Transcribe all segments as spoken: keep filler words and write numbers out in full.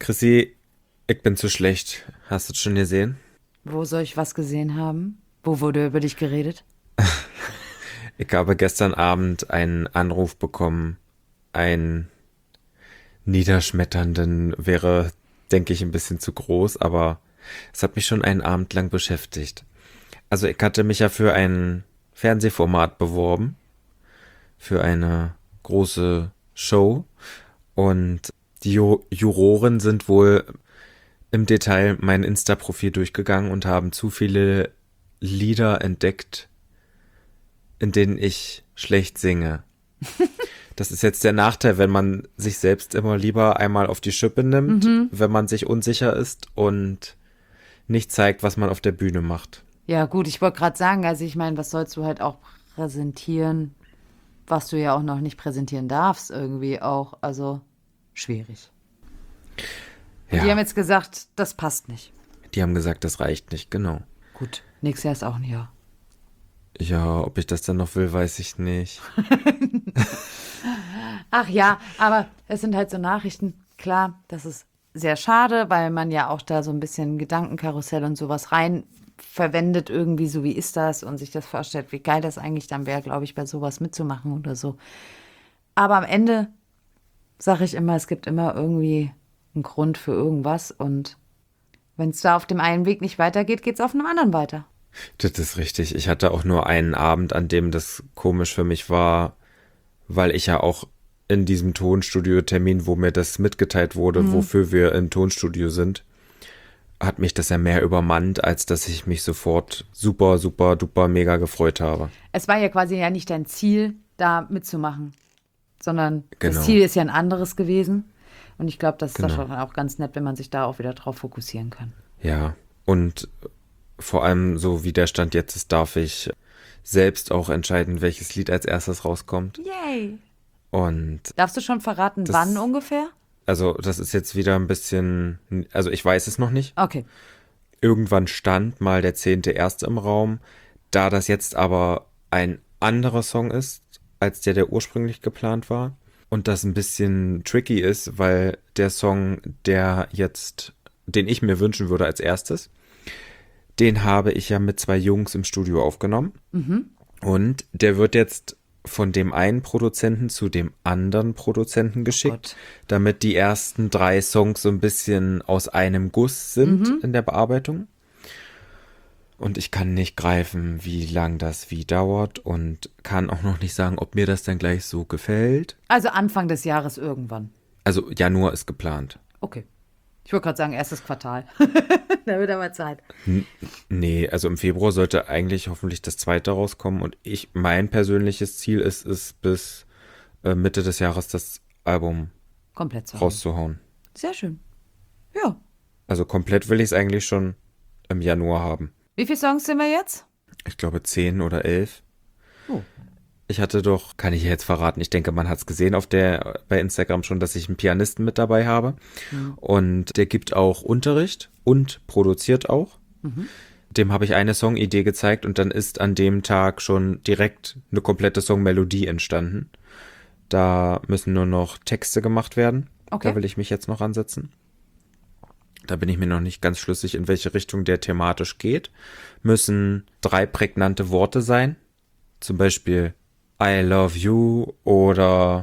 Chrissy, ich bin zu schlecht. Hast du es schon gesehen? Wo soll ich was gesehen haben? Wo wurde über dich geredet? Ich habe gestern Abend einen Anruf bekommen. Einen niederschmetternden wäre, denke ich, ein bisschen zu groß, aber es hat mich schon einen Abend lang beschäftigt. Also ich hatte mich ja für ein Fernsehformat beworben, für eine große Show, und die Ju Juroren sind wohl im Detail mein Insta-Profil durchgegangen und haben zu viele Lieder entdeckt, in denen ich schlecht singe. Das ist jetzt der Nachteil, wenn man sich selbst immer lieber einmal auf die Schippe nimmt, Mhm. wenn man sich unsicher ist und nicht zeigt, was man auf der Bühne macht. Ja, gut, ich wollte gerade sagen, also ich meine, was sollst du halt auch präsentieren, was du ja auch noch nicht präsentieren darfst, irgendwie auch. Also schwierig. Und die haben Ja, jetzt gesagt, das passt nicht. die haben gesagt, das reicht nicht, genau. Gut, nächstes Jahr ist auch ein Jahr. Ja, ob ich das dann noch will, weiß ich nicht. Ach ja, aber es sind halt so Nachrichten. Klar, das ist sehr schade, weil man ja auch da so ein bisschen Gedankenkarussell und sowas rein verwendet, irgendwie so wie ist das und sich das vorstellt, wie geil das eigentlich dann wäre, glaube ich, bei sowas mitzumachen oder so. Aber am Ende sage ich immer, es gibt immer irgendwie einen Grund für irgendwas und wenn es da auf dem einen Weg nicht weitergeht, geht es auf einem anderen weiter. Das ist richtig. Ich hatte auch nur einen Abend, an dem das komisch für mich war, weil ich ja auch in diesem Tonstudio-Termin, wo mir das mitgeteilt wurde, wofür wir im Tonstudio sind, hat mich das ja mehr übermannt, als dass ich mich sofort super, super, duper, mega gefreut habe. Es war ja quasi ja nicht dein Ziel, da mitzumachen, sondern das Genau, Ziel ist ja ein anderes gewesen. Und ich glaube, das ist doch genau. schon auch ganz nett, wenn man sich da auch wieder drauf fokussieren kann. Ja, und vor allem so wie der Stand jetzt ist, darf ich selbst auch entscheiden, welches Lied als erstes rauskommt. Yay! Und Darfst du schon verraten, das, wann ungefähr? also das ist jetzt wieder ein bisschen, also ich weiß es noch nicht. Okay. Irgendwann stand mal der zehnte Erste im Raum. Da das jetzt aber ein anderer Song ist, als der, der ursprünglich geplant war, und das ein bisschen tricky ist, weil der Song, der jetzt, den ich mir wünschen würde als erstes, den habe ich ja mit zwei Jungs im Studio aufgenommen. Und der wird jetzt von dem einen Produzenten zu dem anderen Produzenten geschickt, Gott. damit die ersten drei Songs so ein bisschen aus einem Guss sind in der Bearbeitung. Und ich kann nicht greifen, wie lang das wie dauert, und kann auch noch nicht sagen, ob mir das dann gleich so gefällt. Also Anfang des Jahres irgendwann. Also Januar ist geplant. Okay. Ich wollte gerade sagen, erstes Quartal. Da wird aber Zeit. N nee, also im Februar sollte eigentlich hoffentlich das zweite rauskommen, und ich, mein persönliches Ziel ist es, bis äh, Mitte des Jahres das Album Komplett zu haben. rauszuhauen. Sehr schön. Ja. Also komplett will ich es eigentlich schon im Januar haben. Wie viele Songs sind wir jetzt? Ich glaube zehn oder elf. Oh. Ich hatte doch, kann ich jetzt verraten, ich denke, man hat es gesehen auf der, bei Instagram schon, dass ich einen Pianisten mit dabei habe. Und der gibt auch Unterricht und produziert auch. Dem habe ich eine Songidee gezeigt, und dann ist an dem Tag schon direkt eine komplette Songmelodie entstanden. Da müssen nur noch Texte gemacht werden. Okay. Da will ich mich jetzt noch ansetzen. Da bin ich mir noch nicht ganz schlüssig, in welche Richtung der thematisch geht. Müssen drei prägnante Worte sein. Zum Beispiel I love you oder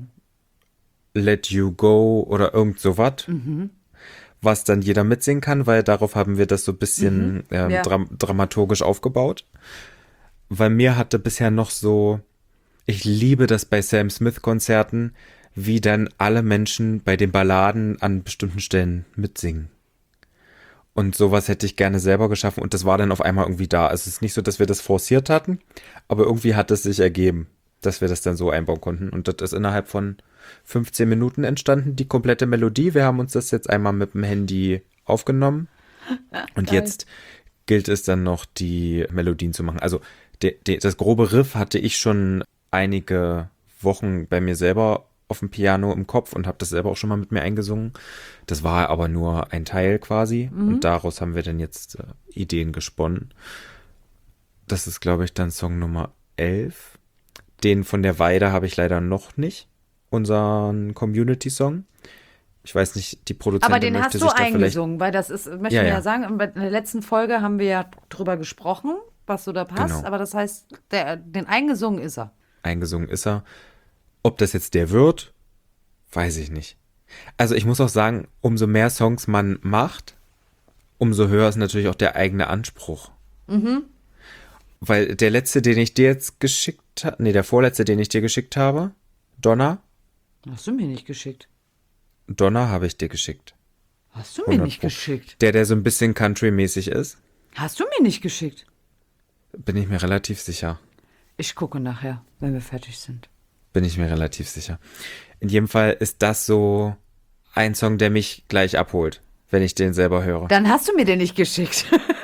Let you go oder irgend sowas. Was dann jeder mitsingen kann, weil darauf haben wir das so ein bisschen ähm, Ja. dram dramaturgisch aufgebaut. Weil mir hatte bisher noch so, ich liebe das bei Sam Smith Konzerten, wie dann alle Menschen bei den Balladen an bestimmten Stellen mitsingen. Und sowas hätte ich gerne selber geschaffen, und das war dann auf einmal irgendwie da. Also es ist nicht so, dass wir das forciert hatten, aber irgendwie hat es sich ergeben, dass wir das dann so einbauen konnten. Und das ist innerhalb von fünfzehn Minuten entstanden, die komplette Melodie. Wir haben uns das jetzt einmal mit dem Handy aufgenommen, und Geil. jetzt gilt es dann noch, die Melodien zu machen. Also de, de, das grobe Riff hatte ich schon einige Wochen bei mir selber auf dem Piano im Kopf und habe das selber auch schon mal mit mir eingesungen. Das war aber nur ein Teil quasi, und daraus haben wir dann jetzt äh, Ideen gesponnen. Das ist, glaube ich, dann Song Nummer elf. Den von der Weide habe ich leider noch nicht, unseren Community-Song. Ich weiß nicht, die Aber Produzentin den möchte hast sich du da vielleicht... eingesungen, weil das ist, möchte Ja, ich ja ja. sagen, in der letzten Folge haben wir ja drüber gesprochen, was so da passt, Genau. aber das heißt, der, den eingesungen ist er. Eingesungen ist er. Ob das jetzt der wird, weiß ich nicht. Also ich muss auch sagen, umso mehr Songs man macht, umso höher ist natürlich auch der eigene Anspruch. Mhm. Weil der letzte, den ich dir jetzt geschickt habe, nee, der vorletzte, den ich dir geschickt habe, Donna, Hast du mir nicht geschickt. Donna habe ich dir geschickt. Hast du mir hundert nicht Pro. geschickt. Der, der so ein bisschen Country-mäßig ist, Hast du mir nicht geschickt. bin ich mir relativ sicher. Ich gucke nachher, wenn wir fertig sind. Bin ich mir relativ sicher. In jedem Fall ist das so ein Song, der mich gleich abholt, wenn ich den selber höre. Dann hast du mir den nicht geschickt.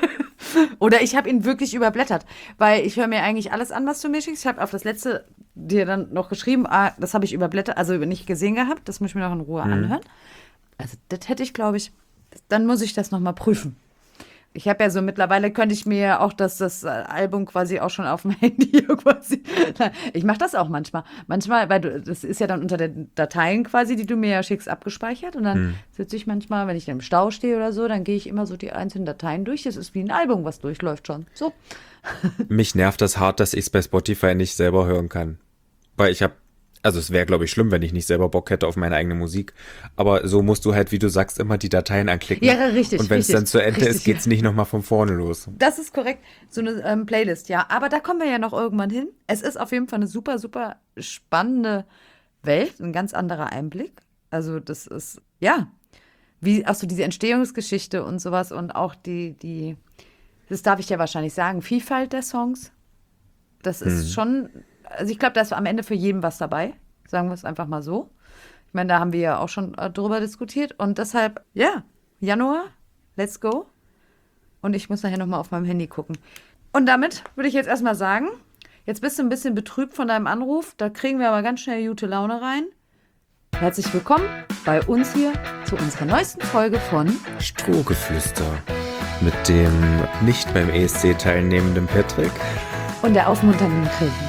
Oder ich habe ihn wirklich überblättert, weil ich höre mir eigentlich alles an, was du mir schickst. Ich habe auf das letzte dir dann noch geschrieben, ah, das habe ich überblättert, also nicht gesehen gehabt, das muss ich mir noch in Ruhe anhören. Also das hätte ich, glaube ich, dann muss ich das nochmal prüfen. Ich habe ja so, mittlerweile könnte ich mir auch das, das Album quasi auch schon auf dem Handy quasi. Ich mache das auch manchmal. Manchmal, weil du, das ist ja dann unter den Dateien quasi, die du mir ja schickst, abgespeichert. Und dann hm. sitze ich manchmal, wenn ich im Stau stehe oder so, dann gehe ich immer so die einzelnen Dateien durch. Das ist wie ein Album, was durchläuft schon. So. Mich nervt das hart, dass ich es bei Spotify nicht selber hören kann. Weil ich habe, also es wäre, glaube ich, schlimm, wenn ich nicht selber Bock hätte auf meine eigene Musik. Aber so musst du halt, wie du sagst, immer die Dateien anklicken. Ja, richtig. Und wenn richtig, es dann zu Ende richtig, ist, geht's ja. nicht nochmal von vorne los. Das ist korrekt. So eine ähm, Playlist, ja. Aber da kommen wir ja noch irgendwann hin. Es ist auf jeden Fall eine super, super spannende Welt. Ein ganz anderer Einblick. Also das ist, ja, wie auch so diese Entstehungsgeschichte und sowas. Und auch die, die, das darf ich ja wahrscheinlich sagen, Vielfalt der Songs. Das ist hm. schon, also ich glaube, da ist am Ende für jeden was dabei. Sagen wir es einfach mal so. Ich meine, da haben wir ja auch schon äh, drüber diskutiert. Und deshalb, ja, Januar, let's go. Und ich muss nachher nochmal auf meinem Handy gucken. Und damit würde ich jetzt erstmal sagen, jetzt bist du ein bisschen betrübt von deinem Anruf. Da kriegen wir aber ganz schnell gute Laune rein. Herzlich willkommen bei uns hier zu unserer neuesten Folge von Strohgeflüster. Mit dem nicht beim E S C teilnehmenden Patrick. Und der aufmunternden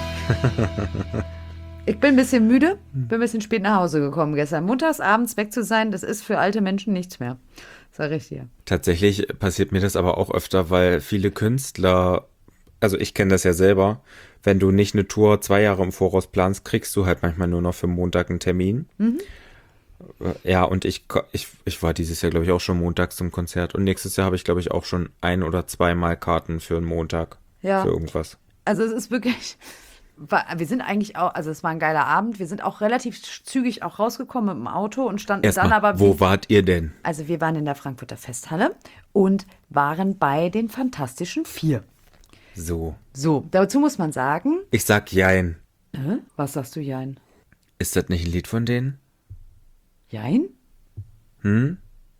Chris. Ich bin ein bisschen müde, bin ein bisschen spät nach Hause gekommen gestern. Montags abends weg zu sein, das ist für alte Menschen nichts mehr. Sag ich dir. Tatsächlich passiert mir das aber auch öfter, weil viele Künstler, also ich kenne das ja selber, wenn du nicht eine Tour zwei Jahre im Voraus planst, kriegst du halt manchmal nur noch für Montag einen Termin. Mhm. Ja, und ich, ich, ich war dieses Jahr, glaube ich, auch schon montags zum Konzert. Und nächstes Jahr habe ich, glaube ich, auch schon ein- oder zweimal Karten für einen Montag. Ja. Für irgendwas. Also es ist wirklich... Wir sind eigentlich auch, also es war ein geiler Abend, wir sind auch relativ zügig auch rausgekommen mit dem Auto und standen Erstmal, dann aber... Wo wart ihr denn? Also wir waren in der Frankfurter Festhalle und waren bei den Fantastischen Vier. So. So, dazu muss man sagen... Ich sag Jein. Äh? Was sagst du Jein? Ist das nicht ein Lied von denen? Jein? Hm?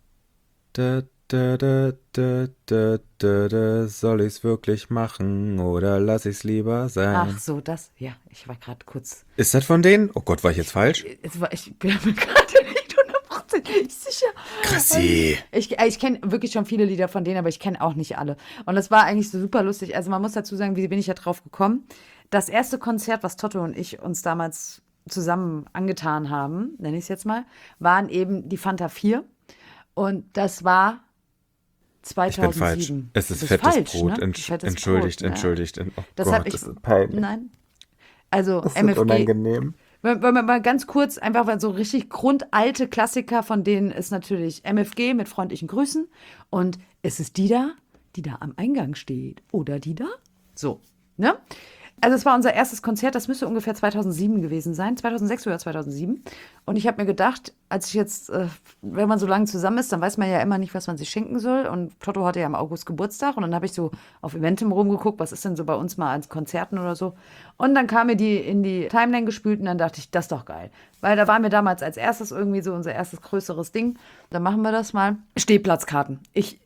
Da, da, da, da, da, da, da, soll ich's wirklich machen oder lass ich's lieber sein? Ach so, das, ja, ich war gerade kurz... Ist das von denen? Oh Gott, war ich jetzt falsch? Es war, ich bin mir gerade nicht hundertprozentig sicher. Krassi. Ich, ich kenne wirklich schon viele Lieder von denen, aber ich kenne auch nicht alle. Und das war eigentlich so super lustig. Also man muss dazu sagen, wie bin ich da drauf gekommen? Das erste Konzert, was Toto und ich uns damals zusammen angetan haben, nenne ich es jetzt mal, waren eben die Fanta vier. Und das war zweitausendsieben. Ich bin falsch. Es ist das fettes falsch, Brot. Ne? Entsch fettes entschuldigt, Brot, entschuldigt. Ja. Oh das Gott, ich, das ist peinlich. Nein. Also das M F G. Ist unangenehm. Wollen wir mal ganz kurz, einfach weil so richtig grundalte Klassiker, von denen ist natürlich M F G mit freundlichen Grüßen. Und es ist die da, die da am Eingang steht. Oder die da? So, ne? Also es war unser erstes Konzert, das müsste ungefähr zweitausendsieben gewesen sein, zweitausendsechs oder zweitausendsieben. Und ich habe mir gedacht, als ich jetzt, äh, wenn man so lange zusammen ist, dann weiß man ja immer nicht, was man sich schenken soll. Und Toto hatte ja im August Geburtstag und dann habe ich so auf Eventim rumgeguckt, was ist denn so bei uns mal als Konzerten oder so. Und dann kam mir die in die Timeline gespült und dann dachte ich, das ist doch geil. Weil da waren wir damals als erstes irgendwie so unser erstes größeres Ding. Dann machen wir das mal. Stehplatzkarten. Ich...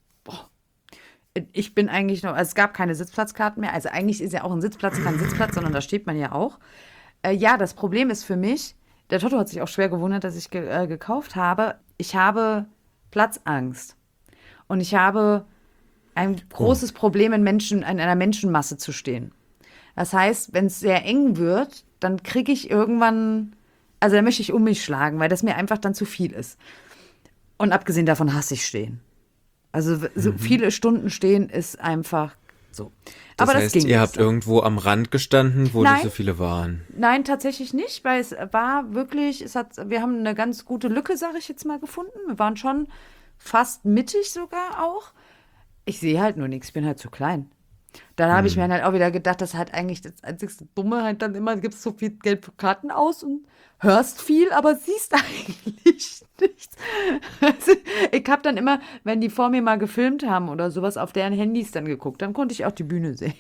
Ich bin eigentlich noch, also es gab keine Sitzplatzkarten mehr. Also eigentlich ist ja auch ein Sitzplatz kein Sitzplatz, sondern da steht man ja auch. Äh, ja, das Problem ist für mich, der Toto hat sich auch schwer gewundert, dass ich ge äh, gekauft habe. Ich habe Platzangst. Und ich habe ein großes Problem, in, Menschen, in einer Menschenmasse zu stehen. Das heißt, wenn es sehr eng wird, dann kriege ich irgendwann, also dann möchte ich um mich schlagen, weil das mir einfach dann zu viel ist. Und abgesehen davon hasse ich stehen. Also so viele Stunden stehen ist einfach so. Das Aber das heißt, ging ihr jetzt habt dann. irgendwo am Rand gestanden, wo Nein. nicht so viele waren. Nein, tatsächlich nicht, weil es war wirklich, es hat, wir haben eine ganz gute Lücke, sage ich jetzt mal, gefunden. Wir waren schon fast mittig sogar auch. Ich sehe halt nur nichts, ich bin halt zu klein. Dann habe ich mir halt auch wieder gedacht, das ist halt eigentlich das einzigste Dumme, halt dann immer, gibst so viel Geld für Karten aus und hörst viel, aber siehst eigentlich nichts. Also, ich habe dann immer, wenn die vor mir mal gefilmt haben oder sowas, auf deren Handys dann geguckt, dann konnte ich auch die Bühne sehen.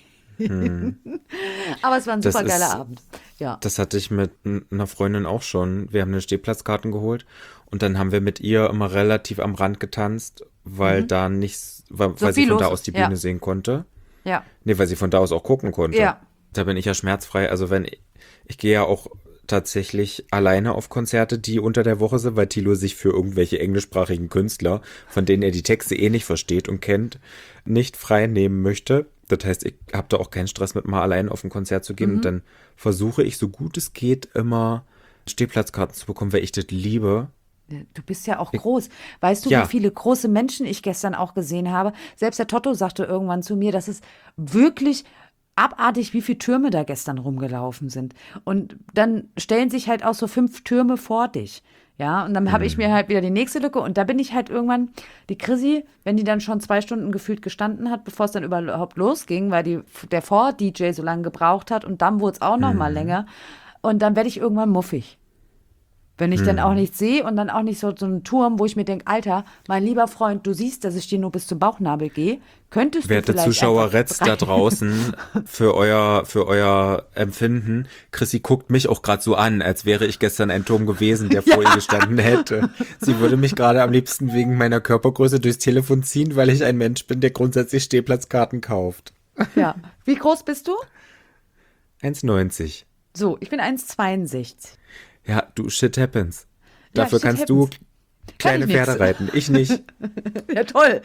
Aber es war ein Das super geiler ist- Abend. Ja. Das hatte ich mit n- einer Freundin auch schon. Wir haben eine Stehplatzkarten geholt und dann haben wir mit ihr immer relativ am Rand getanzt, weil da nichts, weil, So weil sie viel von da los aus ist, die ja. Bühne sehen konnte. Ja. Nee, weil sie von da aus auch gucken konnte. Ja. Da bin ich ja schmerzfrei. Also wenn ich, ich gehe ja auch tatsächlich alleine auf Konzerte, die unter der Woche sind, weil Thilo sich für irgendwelche englischsprachigen Künstler, von denen er die Texte eh nicht versteht und kennt, nicht frei nehmen möchte. Das heißt, ich habe da auch keinen Stress mit, mal allein auf ein Konzert zu gehen. Und dann versuche ich, so gut es geht, immer Stehplatzkarten zu bekommen, weil ich das liebe. Du bist ja auch groß. Weißt du, Ja. wie viele große Menschen ich gestern auch gesehen habe? Selbst der Totto sagte irgendwann zu mir, das ist wirklich abartig, wie viele Türme da gestern rumgelaufen sind. Und dann stellen sich halt auch so fünf Türme vor dich. Ja, und dann habe ich mir halt wieder die nächste Lücke und da bin ich halt irgendwann, die Chrissy, wenn die dann schon zwei Stunden gefühlt gestanden hat, bevor es dann überhaupt losging, weil die, der Vor-D J so lange gebraucht hat und dann wurde es auch noch mal länger. Und dann werde ich irgendwann muffig. Wenn ich dann auch nichts sehe und dann auch nicht so, so einen Turm, wo ich mir denke, Alter, mein lieber Freund, du siehst, dass ich dir nur bis zum Bauchnabel gehe. Könntest du Werte vielleicht Zuschauer, einfach Retz da draußen für euer, für euer Empfinden. Chrissy guckt mich auch gerade so an, als wäre ich gestern ein Turm gewesen, der vor ihr gestanden hätte. Sie würde mich gerade am liebsten wegen meiner Körpergröße durchs Telefon ziehen, weil ich ein Mensch bin, der grundsätzlich Stehplatzkarten kauft. Ja. Wie groß bist du? eins neunzig. So, ich bin eins Komma zweiundsechzig. Ja, du, shit happens. Ja, Dafür shit kannst happens. du kleine Kann ich nix. Pferde reiten. Ich nicht. Ja, toll.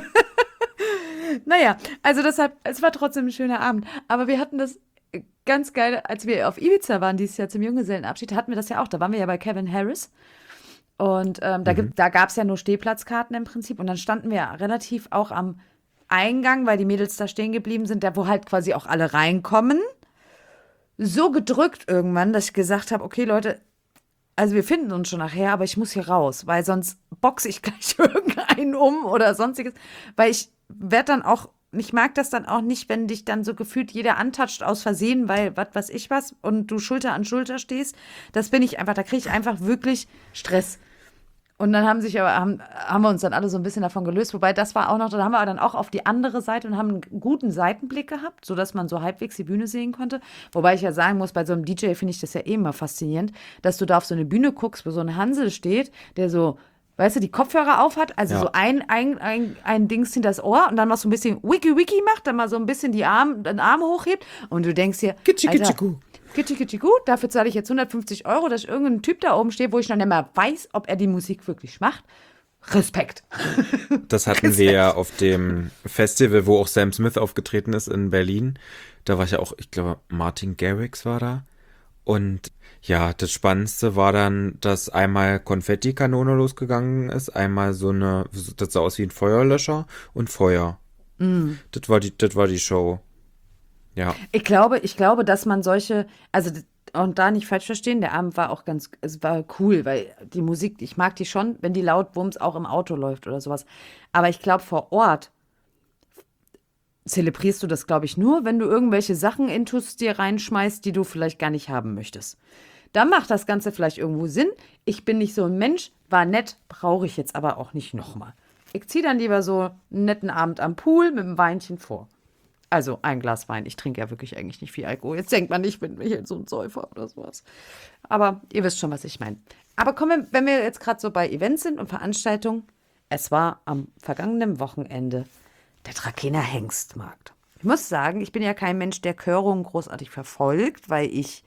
Naja, also deshalb, es war trotzdem ein schöner Abend. Aber wir hatten das ganz geil, als wir auf Ibiza waren dieses Jahr zum Junggesellenabschied, hatten wir das ja auch. Da waren wir ja bei Kevin Harris. Und ähm, da, gibt- da gab es ja nur Stehplatzkarten im Prinzip. Und dann standen wir relativ auch am Eingang, weil die Mädels da stehen geblieben sind, da wo halt quasi auch alle reinkommen. So gedrückt irgendwann, dass ich gesagt habe, okay, Leute, also wir finden uns schon nachher, aber ich muss hier raus, weil sonst boxe ich gleich irgendeinen um oder sonstiges. Weil ich werde dann auch, ich mag das dann auch nicht, wenn dich dann so gefühlt jeder antatscht aus Versehen, weil was weiß ich was und du Schulter an Schulter stehst. Das bin ich einfach, da kriege ich einfach wirklich Stress. Und dann haben sich aber, haben, haben wir uns dann alle so ein bisschen davon gelöst. Wobei das war auch noch, da haben wir dann auch auf die andere Seite und haben einen guten Seitenblick gehabt, sodass man so halbwegs die Bühne sehen konnte. Wobei ich ja sagen muss, bei so einem D J finde ich das ja eh immer faszinierend, dass du da auf so eine Bühne guckst, wo so ein Hansel steht, der so, weißt du, die Kopfhörer auf hat, also Ja. so ein, ein, ein, ein Dings hinter das Ohr und dann noch so ein bisschen Wiki-Wiki macht, dann mal so ein bisschen die Arm, den Arm hochhebt und du denkst dir, Kitschi, Alter, kitschi, gu. Kitschi, kitschi, gut, dafür zahle ich jetzt hundertfünfzig Euro, dass irgendein Typ da oben steht, wo ich noch nicht mal weiß, ob er die Musik wirklich macht. Respekt. Das hatten wir ja auf dem Festival, wo auch Sam Smith aufgetreten ist in Berlin. Da war ich ja auch, ich glaube, Martin Garrix war da. Und ja, das Spannendste war dann, dass einmal Konfettikanone losgegangen ist, einmal so eine, das sah aus wie ein Feuerlöscher und Feuer. Das war die, das war die Show. Ja. Ich glaube, ich glaube, dass man solche, also und da nicht falsch verstehen, der Abend war auch ganz, es war cool, weil die Musik, ich mag die schon, wenn die laut Bums auch im Auto läuft oder sowas. Aber ich glaube, vor Ort zelebrierst du das, glaube ich, nur, wenn du irgendwelche Sachen intus dir reinschmeißt, die du vielleicht gar nicht haben möchtest. Dann macht das Ganze vielleicht irgendwo Sinn. Ich bin nicht so ein Mensch, war nett, brauche ich jetzt aber auch nicht nochmal. Ich ziehe dann lieber so einen netten Abend am Pool mit einem Weinchen vor. Also ein Glas Wein. Ich trinke ja wirklich eigentlich nicht viel Alkohol. Jetzt denkt man nicht, ich bin Michael so ein Säufer oder sowas. Aber ihr wisst schon, was ich meine. Aber kommen wir, wenn wir jetzt gerade so bei Events sind und Veranstaltungen. Es war am vergangenen Wochenende der Trakehner Hengstmarkt. Ich muss sagen, ich bin ja kein Mensch, der Körungen großartig verfolgt, weil ich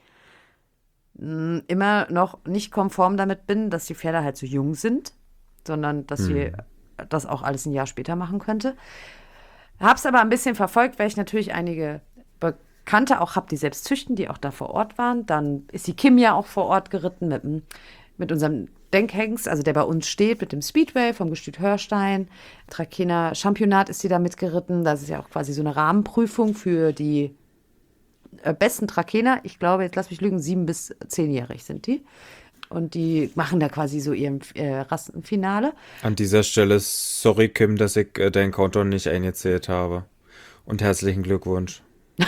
mh, immer noch nicht konform damit bin, dass die Pferde halt so jung sind, sondern dass sie das auch alles ein Jahr später machen könnte. Hab's aber ein bisschen verfolgt, weil ich natürlich einige Bekannte auch habe, die selbst züchten, die auch da vor Ort waren. Dann ist die Kim ja auch vor Ort geritten mit, dem- mit unserem Denkhengst, also der bei uns steht mit dem Speedway vom Gestüt Hörstein. Trakehner Championat ist sie da mitgeritten. Das ist ja auch quasi so eine Rahmenprüfung für die äh, besten Trakehner. Ich glaube, jetzt lass mich lügen, sieben- bis zehnjährig sind die. Und die machen da quasi so ihr äh, Rassenfinale. An dieser Stelle, sorry Kim, dass ich äh, deinen Countdown nicht eingezählt habe. Und herzlichen Glückwunsch.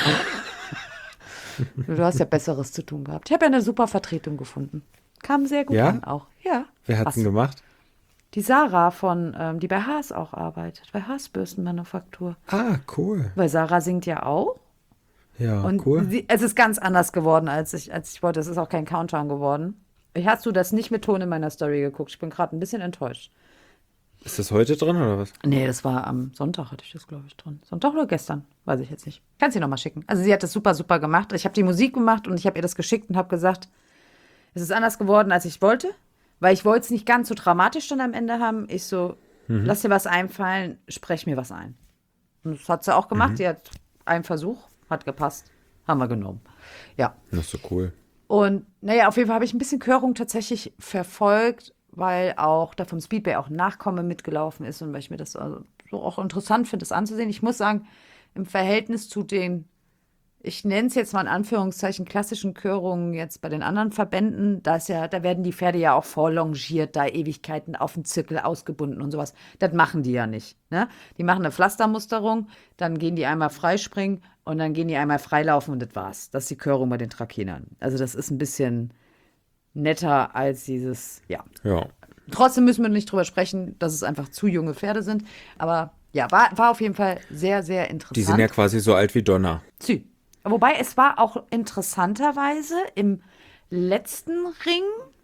Du hast ja Besseres zu tun gehabt. Ich habe ja eine super Vertretung gefunden. Kam sehr gut Ja? an auch. Ja. Wer hat's denn gemacht? Die Sarah von, ähm, die bei Haas auch arbeitet, bei Haas Bürstenmanufaktur. Ah, cool. Weil Sarah singt ja auch. Ja, Und cool. sie, es ist ganz anders geworden, als ich, als ich wollte. Es ist auch kein Countdown geworden. Ich hast du das nicht mit Ton in meiner Story geguckt. Ich bin gerade ein bisschen enttäuscht. Ist das heute drin oder was? Nee, das war am Sonntag, hatte ich das, glaube ich, drin. Sonntag oder gestern? Weiß ich jetzt nicht. Kannst du nochmal schicken. Also sie hat das super, super gemacht. Ich habe die Musik gemacht und ich habe ihr das geschickt und habe gesagt, es ist anders geworden, als ich wollte. Weil ich wollte es nicht ganz so dramatisch dann am Ende haben. Ich so, mhm. lass dir was einfallen, sprech mir was ein. Und das hat sie auch gemacht. Mhm. Die hat einen Versuch, hat gepasst. Haben wir genommen. Ja. Das ist so cool. Und naja, auf jeden Fall habe ich ein bisschen Körung tatsächlich verfolgt, weil auch da vom Speedway auch ein Nachkomme mitgelaufen ist und weil ich mir das also so auch interessant finde, das anzusehen. Ich muss sagen, im Verhältnis zu den, ich nenne es jetzt mal in Anführungszeichen, klassischen Körungen jetzt bei den anderen Verbänden, da ist ja, da werden die Pferde ja auch vorlongiert, da Ewigkeiten auf den Zirkel ausgebunden und sowas. Das machen die ja nicht. Ne? Die machen eine Pflastermusterung, dann gehen die einmal freispringen und dann gehen die einmal freilaufen und das war's. Das ist die Körung bei den Trakehnern. Also das ist ein bisschen netter als dieses, ja. Ja. Trotzdem müssen wir nicht drüber sprechen, dass es einfach zu junge Pferde sind. Aber ja, war, war auf jeden Fall sehr, sehr interessant. Die sind ja quasi so alt wie Donna. Zü. Wobei es war auch interessanterweise im letzten Ring,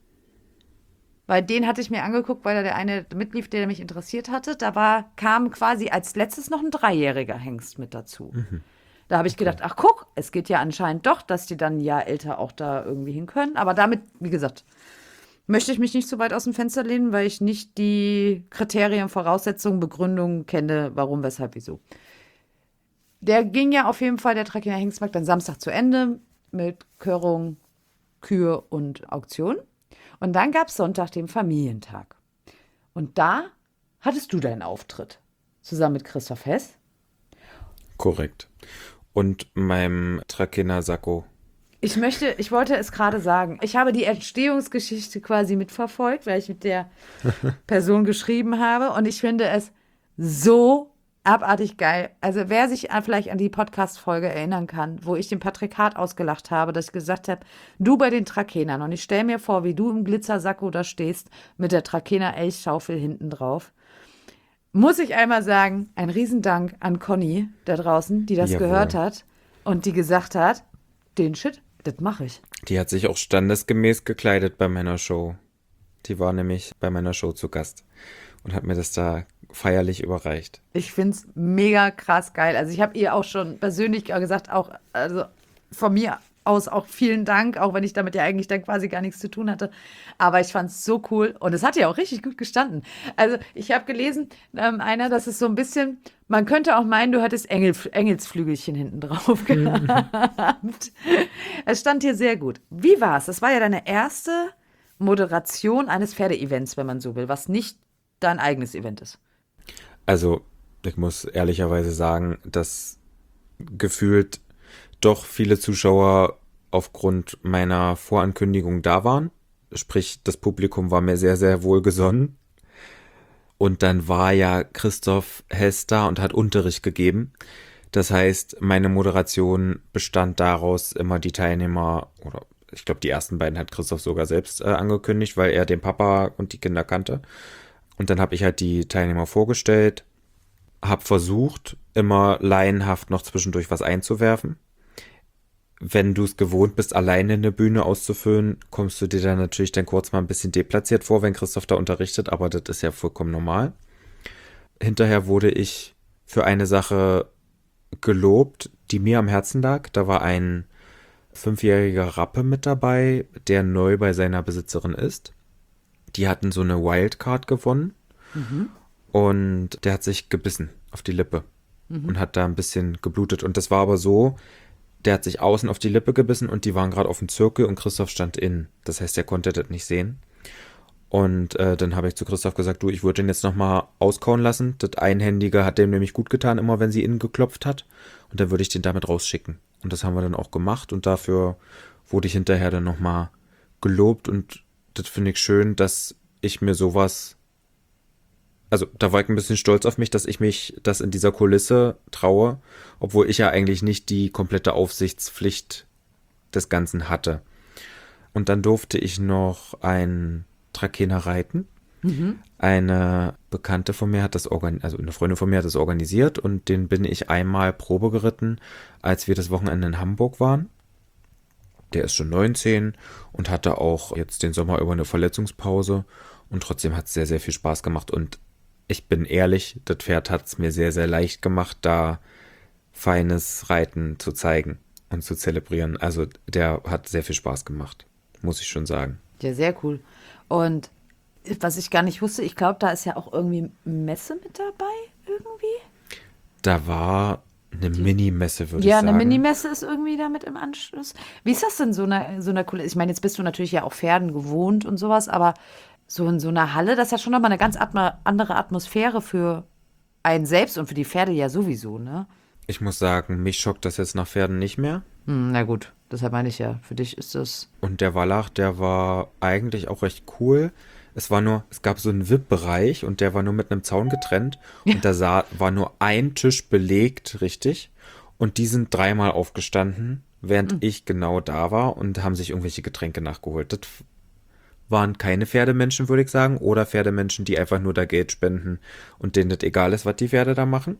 weil den hatte ich mir angeguckt, weil da der eine mitlief, der mich interessiert hatte. Da war, kam quasi als letztes noch ein dreijähriger Hengst mit dazu. Mhm. Da habe ich gedacht, ach guck, es geht ja anscheinend doch, dass die dann ein Jahr älter auch da irgendwie hin können. Aber damit, wie gesagt, möchte ich mich nicht so weit aus dem Fenster lehnen, weil ich nicht die Kriterien, Voraussetzungen, Begründungen kenne, warum, weshalb, wieso. Der ging ja auf jeden Fall, der Trakehner Hengstmarkt, dann Samstag zu Ende mit Körung, Kür und Auktion. Und dann gab es Sonntag den Familientag. Und da hattest du deinen Auftritt, zusammen mit Christoph Hess. Korrekt. Und meinem Trakehner Sakko. Ich möchte, ich wollte es gerade sagen. Ich habe die Entstehungsgeschichte quasi mitverfolgt, weil ich mit der Person geschrieben habe. Und ich finde es so abartig geil. Also wer sich an, vielleicht an die Podcast-Folge erinnern kann, wo ich den Patrick Hart ausgelacht habe, dass ich gesagt habe, du bei den Trakehnern. Und ich stelle mir vor, wie du im Glitzersacko da stehst mit der Trakehner Elchschaufel hinten drauf. Muss ich einmal sagen, ein Riesendank an Conny da draußen, die das Jawohl. gehört hat und die gesagt hat, den Shit, das mache ich. Die hat sich auch standesgemäß gekleidet bei meiner Show. Die war nämlich bei meiner Show zu Gast und hat mir das da feierlich überreicht. Ich finde es mega krass geil. Also ich habe ihr auch schon persönlich gesagt, auch also von mir aus auch vielen Dank, auch wenn ich damit ja eigentlich dann quasi gar nichts zu tun hatte. Aber ich fand es so cool und es hat ja auch richtig gut gestanden. Also ich habe gelesen, ähm, einer, das ist so ein bisschen, man könnte auch meinen, du hattest Engel, Engelsflügelchen hinten drauf gehabt. Es stand hier sehr gut. Wie war es? Das war ja deine erste Moderation eines Pferdeevents, wenn man so will, was nicht dein eigenes Event ist. Also ich muss ehrlicherweise sagen, dass gefühlt doch viele Zuschauer aufgrund meiner Vorankündigung da waren. Sprich, das Publikum war mir sehr, sehr wohlgesonnen. Und dann war ja Christoph Hess da und hat Unterricht gegeben. Das heißt, meine Moderation bestand daraus, immer die Teilnehmer, oder ich glaube, die ersten beiden hat Christoph sogar selbst äh, angekündigt, weil er den Papa und die Kinder kannte. Und dann habe ich halt die Teilnehmer vorgestellt, habe versucht, immer laienhaft noch zwischendurch was einzuwerfen. Wenn du es gewohnt bist, alleine eine Bühne auszufüllen, kommst du dir dann natürlich dann kurz mal ein bisschen deplatziert vor, wenn Christoph da unterrichtet, aber das ist ja vollkommen normal. Hinterher wurde ich für eine Sache gelobt, die mir am Herzen lag. Da war ein fünfjähriger Rappe mit dabei, der neu bei seiner Besitzerin ist. Die hatten so eine Wildcard gewonnen mhm. und der hat sich gebissen auf die Lippe mhm. und hat da ein bisschen geblutet. Und das war aber so, der hat sich außen auf die Lippe gebissen und die waren gerade auf dem Zirkel und Christoph stand innen. Das heißt, er konnte das nicht sehen. Und äh, dann habe ich zu Christoph gesagt, du, ich würde den jetzt nochmal auskauen lassen. Das Einhändige hat dem nämlich gut getan, immer wenn sie innen geklopft hat. Und dann würde ich den damit rausschicken. Und das haben wir dann auch gemacht. Und dafür wurde ich hinterher dann nochmal gelobt. Und das finde ich schön, dass ich mir sowas... Also da war ich ein bisschen stolz auf mich, dass ich mich das in dieser Kulisse traue, obwohl ich ja eigentlich nicht die komplette Aufsichtspflicht des Ganzen hatte. Und dann durfte ich noch ein Trakehner reiten. Mhm. Eine Bekannte von mir hat das organisiert, also eine Freundin von mir hat das organisiert und den bin ich einmal Probe geritten, als wir das Wochenende in Hamburg waren. Der ist schon neunzehn und hatte auch jetzt den Sommer über eine Verletzungspause und trotzdem hat es sehr, sehr viel Spaß gemacht und ich bin ehrlich, das Pferd hat es mir sehr, sehr leicht gemacht, da feines Reiten zu zeigen und zu zelebrieren. Also der hat sehr viel Spaß gemacht, muss ich schon sagen. Ja, sehr cool. Und was ich gar nicht wusste, ich glaube, da ist ja auch irgendwie Messe mit dabei, irgendwie. Da war eine Mini-Messe, würde Ja, ich sagen. eine Mini-Messe ist irgendwie damit im Anschluss. Wie ist das denn so eine, so eine coole? Ich meine, jetzt bist du natürlich ja auch Pferden gewohnt und sowas, aber so in so einer Halle, das ist ja schon nochmal eine ganz atma- andere Atmosphäre für einen selbst und für die Pferde ja sowieso, ne? Ich muss sagen, mich schockt das jetzt nach Pferden nicht mehr. Hm, na gut, deshalb meine ich ja, für dich ist das. Und der Wallach, der war eigentlich auch recht cool. Es war nur, es gab so einen V I P-Bereich und der war nur mit einem Zaun getrennt. Ja. Und da sah, war nur ein Tisch belegt, richtig. Und die sind dreimal aufgestanden, während Mhm. ich genau da war und haben sich irgendwelche Getränke nachgeholt. Das waren keine Pferdemenschen, würde ich sagen. Oder Pferdemenschen, die einfach nur da Geld spenden und denen das egal ist, was die Pferde da machen.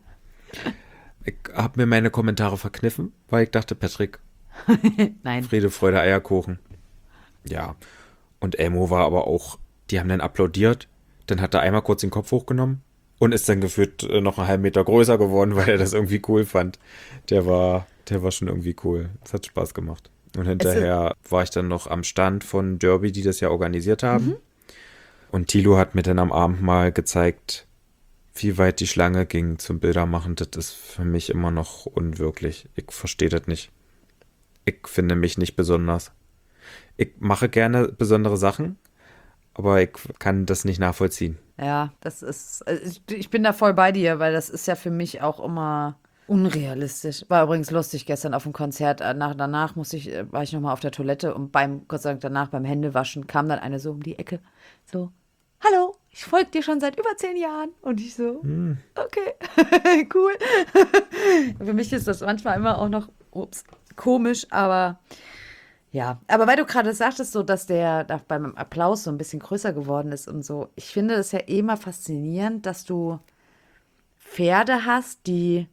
Ich habe mir meine Kommentare verkniffen, weil ich dachte, Patrick, Nein. Friede, Freude, Eierkuchen. Ja. Und Elmo war aber auch, die haben dann applaudiert, dann hat er einmal kurz den Kopf hochgenommen und ist dann gefühlt äh, noch einen halben Meter größer geworden, weil er das irgendwie cool fand. Der war, der war schon irgendwie cool. Es hat Spaß gemacht. Und hinterher war ich dann noch am Stand von Derby, die das ja organisiert haben. Mhm. Und Thilo hat mir dann am Abend mal gezeigt, wie weit die Schlange ging zum Bildermachen. Das ist für mich immer noch unwirklich. Ich verstehe das nicht. Ich finde mich nicht besonders. Ich mache gerne besondere Sachen, aber ich kann das nicht nachvollziehen. Ja, das ist, also ich, ich bin da voll bei dir, weil das ist ja für mich auch immer unrealistisch. War übrigens lustig gestern auf dem Konzert. äh, Nach, danach musste ich, äh, war ich nochmal auf der Toilette und beim, Gott sei Dank danach beim Händewaschen kam dann eine so um die Ecke. So, hallo, ich folge dir schon seit über zehn Jahren. Und ich so, hm. okay, cool. Für mich ist das manchmal immer auch noch, ups, komisch, aber ja. Aber weil du gerade sagtest, so, dass der da beim Applaus so ein bisschen größer geworden ist und so. Ich finde es ja eh immer faszinierend, dass du Pferde hast, die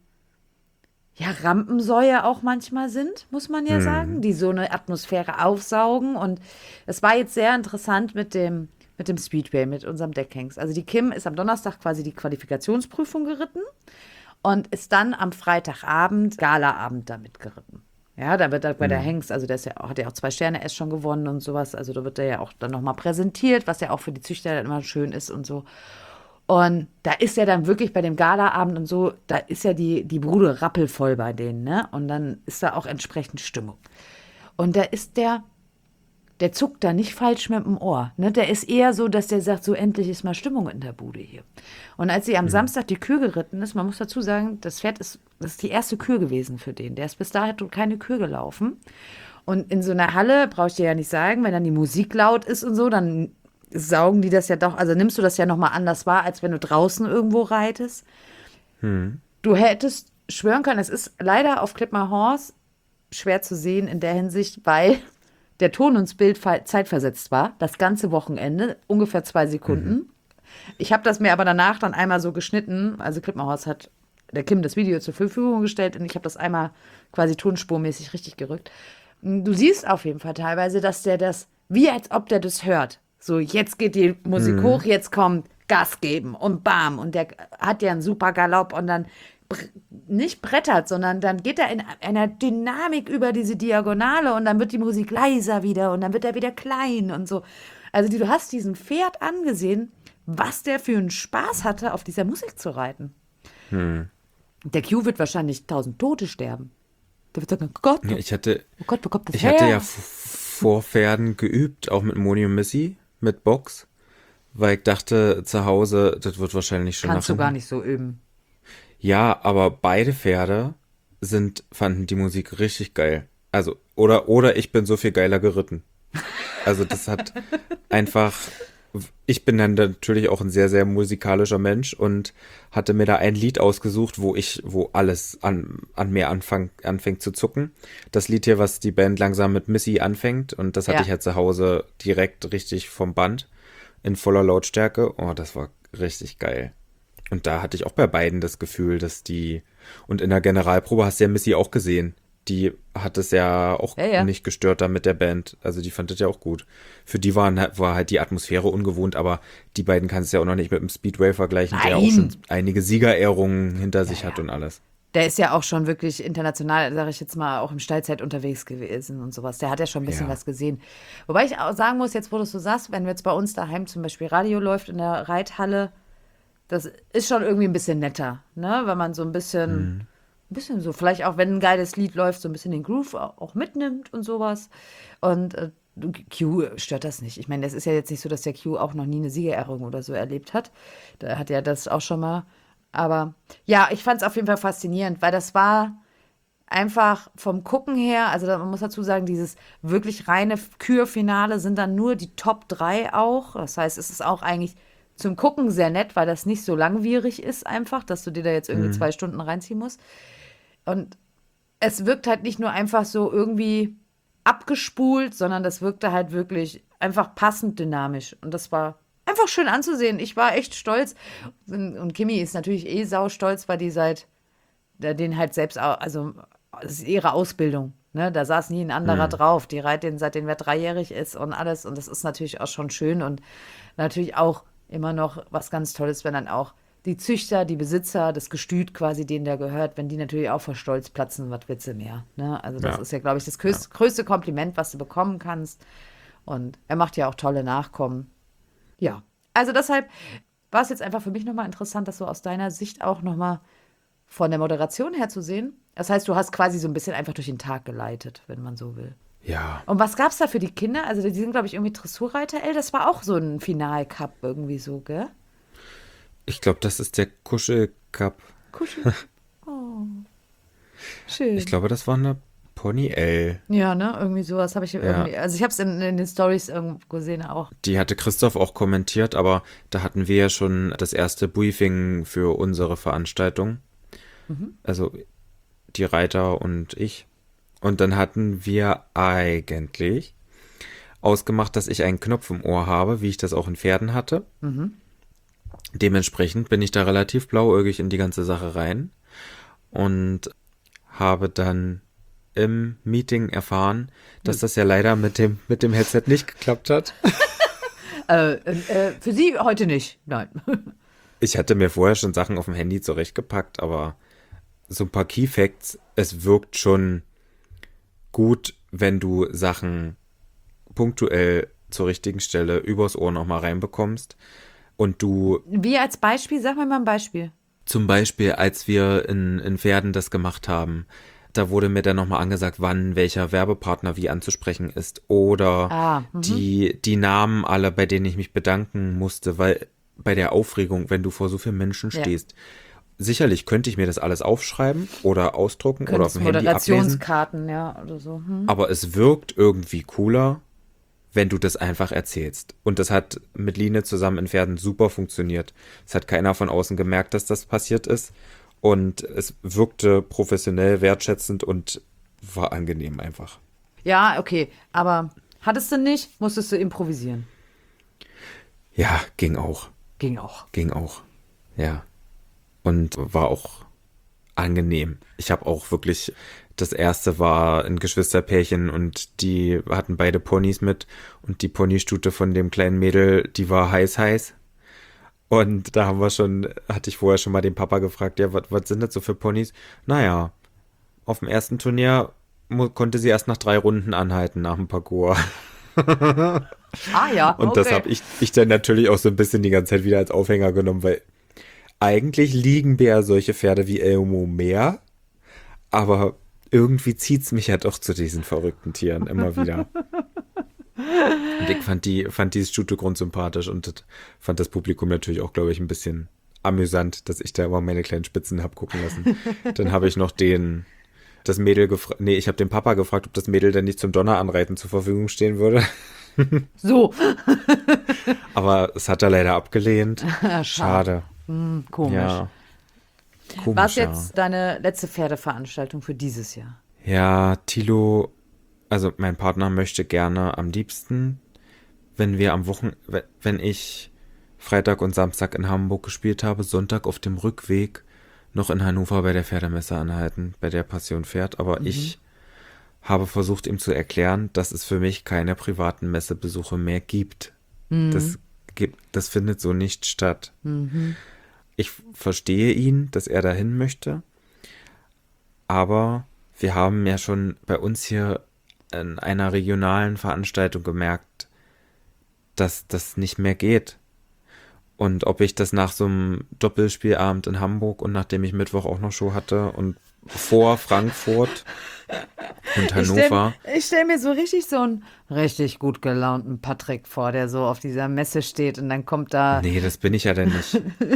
ja Rampensäue auch manchmal sind, muss man ja Hm. sagen, die so eine Atmosphäre aufsaugen. Und es war jetzt sehr interessant mit dem, mit dem Speedway, mit unserem Deckhengst. Also die Kim ist am Donnerstag quasi die Qualifikationsprüfung geritten und ist dann am Freitagabend, Galaabend damit geritten. Ja, da wird da bei der Hengst, also der ist ja, hat ja auch zwei Sterne S schon gewonnen und sowas. Also da wird der ja auch dann nochmal präsentiert, was ja auch für die Züchter dann immer schön ist und so. Und da ist ja dann wirklich bei dem Galaabend und so, da ist ja die, die Bude rappelvoll bei denen, ne? Und dann ist da auch entsprechend Stimmung. Und da ist der, der zuckt da nicht falsch mit dem Ohr, ne? Der ist eher so, dass der sagt, so endlich ist mal Stimmung in der Bude hier. Und als sie am Samstag die Kür geritten ist, man muss dazu sagen, das Pferd ist, das ist die erste Kür gewesen für den. Der ist bis dahin keine Kür gelaufen. Und in so einer Halle, brauche ich dir ja nicht sagen, wenn dann die Musik laut ist und so, dann saugen die das ja doch, also nimmst du das ja nochmal anders wahr, als wenn du draußen irgendwo reitest. Hm. Du hättest schwören können, es ist leider auf Clip My Horse schwer zu sehen in der Hinsicht, weil der Ton und das Bild zeitversetzt war, das ganze Wochenende, ungefähr zwei Sekunden. Mhm. Ich habe das mir aber danach dann einmal so geschnitten, also Clip My Horse hat der Kim das Video zur Verfügung gestellt und ich habe das einmal quasi tonspurmäßig richtig gerückt. Du siehst auf jeden Fall teilweise, dass der das, wie als ob der das hört. So, jetzt geht die Musik mhm. hoch, jetzt kommt Gas geben und bam. Und der hat ja einen super Galopp und dann br- nicht brettert, sondern dann geht er in einer Dynamik über diese Diagonale und dann wird die Musik leiser wieder und dann wird er wieder klein und so. Also die, du hast diesem Pferd angesehen, was der für einen Spaß hatte, auf dieser Musik zu reiten. Hm. Der Q wird wahrscheinlich tausend Tote sterben. Der wird sagen, oh Gott, Ja, ich hatte, oh Gott, wo kommt das ich her? hatte ja f- vor Pferden geübt, auch mit Moni und Missy, mit Box. weil ich dachte, zu Hause, das wird wahrscheinlich schon Kannst nach du gar hinten. nicht so üben. Ja, aber beide Pferde sind, fanden die Musik richtig geil. Also, oder, oder ich bin so viel geiler geritten. Also das hat einfach, ich bin dann natürlich auch ein sehr, sehr musikalischer Mensch und hatte mir da ein Lied ausgesucht, wo ich, wo alles an, an mir anfang, anfängt zu zucken. Das Lied hier, was die Band langsam mit Missy anfängt, und das hatte Ja. ich halt zu Hause direkt richtig vom Band in voller Lautstärke. Oh, das war richtig geil. Und da hatte ich auch bei beiden das Gefühl, dass die, und in der Generalprobe hast du ja Missy auch gesehen. Die hat es ja auch Ja, ja. nicht gestört da mit der Band. Also die fand das ja auch gut. Für die waren, halt- war halt die Atmosphäre ungewohnt, aber die beiden kannst du ja auch noch nicht mit dem Speedway vergleichen, der auch schon Nein. einige Siegerehrungen hinter sich Ja, hat ja. und alles. Der ist ja auch schon wirklich international, sage ich jetzt mal, auch im Steilzeit unterwegs gewesen und sowas. Der hat ja schon ein bisschen Ja. was gesehen. Wobei ich auch sagen muss, jetzt wo du es so sagst, wenn jetzt bei uns daheim zum Beispiel Radio läuft in der Reithalle, das ist schon irgendwie ein bisschen netter, ne? Wenn man so ein bisschen, Hm. ein bisschen so, vielleicht auch wenn ein geiles Lied läuft, so ein bisschen den Groove au- auch mitnimmt und sowas. Und äh, Q stört das nicht. Ich meine, das ist ja jetzt nicht so, dass der Q auch noch nie eine Siegerehrung oder so erlebt hat. Da hat er das auch schon mal. Aber ja, ich fand es auf jeden Fall faszinierend, weil das war einfach vom Gucken her, also da, man muss dazu sagen, dieses wirklich reine Kür-Finale sind dann nur die Top drei auch. Das heißt, es ist auch eigentlich zum Gucken sehr nett, weil das nicht so langwierig ist einfach, dass du dir da jetzt irgendwie Hm. zwei Stunden reinziehen musst. Und es wirkt halt nicht nur einfach so irgendwie abgespult, sondern das wirkte halt wirklich einfach passend dynamisch. Und das war einfach schön anzusehen. Ich war echt stolz. Und, und Kimi ist natürlich eh sau stolz, weil die seit, der den halt selbst, au- also das ist ihre Ausbildung. Ne? Da saß nie ein anderer Hm. drauf. Die reiht den, seitdem er dreijährig ist und alles. Und das ist natürlich auch schon schön und natürlich auch immer noch was ganz Tolles, wenn dann auch die Züchter, die Besitzer, das Gestüt quasi, denen der gehört, wenn die natürlich auch vor Stolz platzen, was willst du mehr? Ne? Also das Ja. ist ja, glaube ich, das Ja. größ- größte Kompliment, was du bekommen kannst. Und er macht ja auch tolle Nachkommen. Ja, also deshalb war es jetzt einfach für mich nochmal interessant, das so aus deiner Sicht auch nochmal von der Moderation her zu sehen. Das heißt, du hast quasi so ein bisschen einfach durch den Tag geleitet, wenn man so will. Ja. Und was gab's da für die Kinder? Also die sind, glaube ich, irgendwie Dressurreiter. Ey, das war auch so ein Final-Cup irgendwie so, gell? Ich glaube, das ist der Kuschelcup. Kuschel. Oh, schön. Ich glaube, das war eine Pony L. Ja, ne? Irgendwie sowas habe ich Ja. irgendwie. Also ich habe es in, in den Stories irgendwo gesehen auch. Die hatte Christoph auch kommentiert, aber da hatten wir ja schon das erste Briefing für unsere Veranstaltung. Also die Reiter und ich. Und dann hatten wir eigentlich ausgemacht, dass ich einen Knopf im Ohr habe, wie ich das auch in Pferden hatte. Dementsprechend bin ich da relativ blauäugig in die ganze Sache rein und habe dann im Meeting erfahren, dass das ja leider mit dem, mit dem Headset nicht geklappt hat. Äh, äh, für Sie heute nicht. Nein. Ich hatte mir vorher schon Sachen auf dem Handy zurechtgepackt, aber so ein paar Key Facts, es wirkt schon gut, wenn du Sachen punktuell zur richtigen Stelle übers Ohr nochmal reinbekommst. Und du Wie als Beispiel? Sag mir mal ein Beispiel. zum Beispiel, als wir in, in Pferden das gemacht haben, da wurde mir dann nochmal angesagt, wann welcher Werbepartner wie anzusprechen ist. Oder Ah, mhm. die, die Namen alle, bei denen ich mich bedanken musste, weil bei der Aufregung, wenn du vor so vielen Menschen Ja. stehst, sicherlich könnte ich mir das alles aufschreiben oder ausdrucken oder auf Könntest dem Handy ablesen. Moderationskarten, ja, oder so. Hm? Aber es wirkt irgendwie cooler, wenn du das einfach erzählst. Und das hat mit Line zusammen in Pferden super funktioniert. Es hat keiner von außen gemerkt, dass das passiert ist. Und es wirkte professionell, wertschätzend und war angenehm einfach. Ja, okay. Aber hattest du nicht, musstest du improvisieren. Ja, ging auch. Ging auch. Ging auch. Ja. Und war auch angenehm. Ich habe auch wirklich, das erste war ein Geschwisterpärchen und die hatten beide Ponys mit und die Ponystute von dem kleinen Mädel, die war heiß heiß. Und da haben wir schon, hatte ich vorher schon mal den Papa gefragt, ja, was was sind das so für Ponys? Naja, auf dem ersten Turnier mu- konnte sie erst nach drei Runden anhalten nach dem Parcours. Ah ja, Und das habe ich, ich dann natürlich auch so ein bisschen die ganze Zeit wieder als Aufhänger genommen, weil eigentlich liegen mir ja solche Pferde wie Elmo mehr, aber irgendwie zieht's mich ja doch zu diesen verrückten Tieren immer wieder. Und ich fand die, fand dieses Stute grundsympathisch und das fand das Publikum natürlich auch, glaube ich, ein bisschen amüsant, dass ich da immer meine kleinen Spitzen hab gucken lassen. Dann habe ich noch den, das Mädel gefragt, nee, ich habe den Papa gefragt, ob das Mädel denn nicht zum Donneranreiten zur Verfügung stehen würde. So. Aber es hat er leider abgelehnt. Schade. Hm, komisch. Ja. Komisch, War es ja. jetzt deine letzte Pferdeveranstaltung für dieses Jahr? Ja, Thilo, also mein Partner möchte gerne am liebsten, wenn wir am Wochen, wenn ich Freitag und Samstag in Hamburg gespielt habe, Sonntag auf dem Rückweg noch in Hannover bei der Pferdemesse anhalten, bei der Passion Pferd. Aber mhm. ich habe versucht, ihm zu erklären, dass es für mich keine privaten Messebesuche mehr gibt. Mhm. Das gibt, das findet so nicht statt. Mhm. Ich verstehe ihn, dass er dahin möchte, aber wir haben ja schon bei uns hier in einer regionalen Veranstaltung gemerkt, dass das nicht mehr geht. Und ob ich das nach so einem Doppelspielabend in Hamburg und nachdem ich Mittwoch auch noch Show hatte und vor Frankfurt und Hannover. Ich stelle stell mir so richtig so einen richtig gut gelaunten Patrick vor, der so auf dieser Messe steht und dann kommt da... Nee, das bin ich ja denn nicht.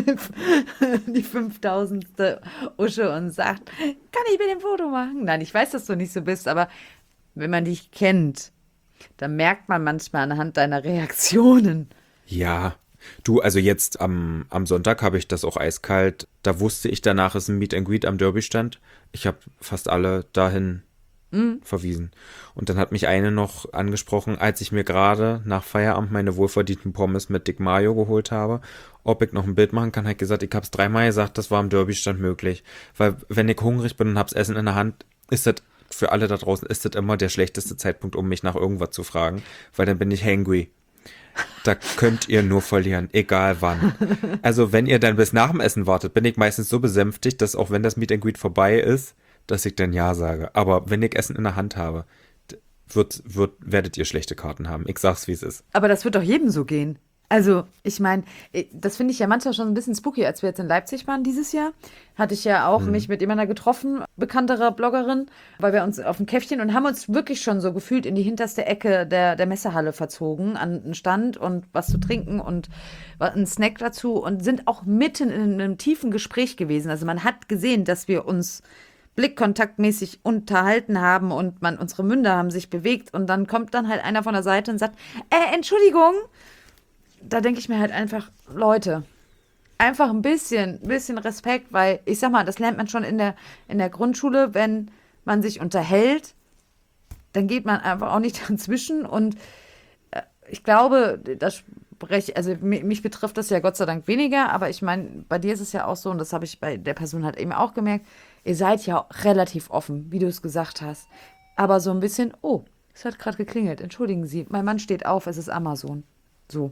die fünftausendste Usche und sagt, kann ich mit dem Foto machen? Nein, ich weiß, dass du nicht so bist, aber wenn man dich kennt, dann merkt man manchmal anhand deiner Reaktionen. Ja, du, also jetzt am, am Sonntag habe ich das auch eiskalt. Da wusste ich, danach ist ein Meet and Greet am Derby-Stand. Ich habe fast alle dahin mhm. verwiesen. Und dann hat mich eine noch angesprochen, als ich mir gerade nach Feierabend meine wohlverdienten Pommes mit Dick Mayo geholt habe, ob ich noch ein Bild machen kann, hat gesagt, ich habe es dreimal gesagt, das war am Derby-Stand möglich. Weil wenn ich hungrig bin und hab's Essen in der Hand, ist das für alle da draußen, ist das immer der schlechteste Zeitpunkt, um mich nach irgendwas zu fragen, weil dann bin ich hangry. Da könnt ihr nur verlieren, egal wann. Also wenn ihr dann bis nach dem Essen wartet, bin ich meistens so besänftigt, dass auch wenn das Meet and Greet vorbei ist, dass ich dann Ja sage. Aber wenn ich Essen in der Hand habe, wird, wird, werdet ihr schlechte Karten haben. Ich sag's, wie es ist. Aber das wird doch jedem so gehen. Also, ich meine, das finde ich ja manchmal schon ein bisschen spooky. Als wir jetzt in Leipzig waren dieses Jahr, hatte ich ja auch hm. mich mit jemandem getroffen, bekannterer Bloggerin, weil wir uns auf ein Käffchen und haben uns wirklich schon so gefühlt in die hinterste Ecke der, der Messehalle verzogen, an einen Stand und was zu trinken und einen Snack dazu und sind auch mitten in einem tiefen Gespräch gewesen. Also man hat gesehen, dass wir uns blickkontaktmäßig unterhalten haben und man, unsere Münder haben sich bewegt und dann kommt dann halt einer von der Seite und sagt, äh, Entschuldigung, da denke ich mir halt einfach, Leute, einfach ein bisschen, bisschen Respekt, weil ich sag mal, das lernt man schon in der, in der Grundschule, wenn man sich unterhält, dann geht man einfach auch nicht dazwischen und äh, ich glaube, das spreche, also mich, mich betrifft das ja Gott sei Dank weniger, aber ich meine, bei dir ist es ja auch so und das habe ich bei der Person halt eben auch gemerkt, ihr seid ja relativ offen, wie du es gesagt hast, aber so ein bisschen, oh, es hat gerade geklingelt, entschuldigen Sie, mein Mann steht auf, es ist Amazon. So.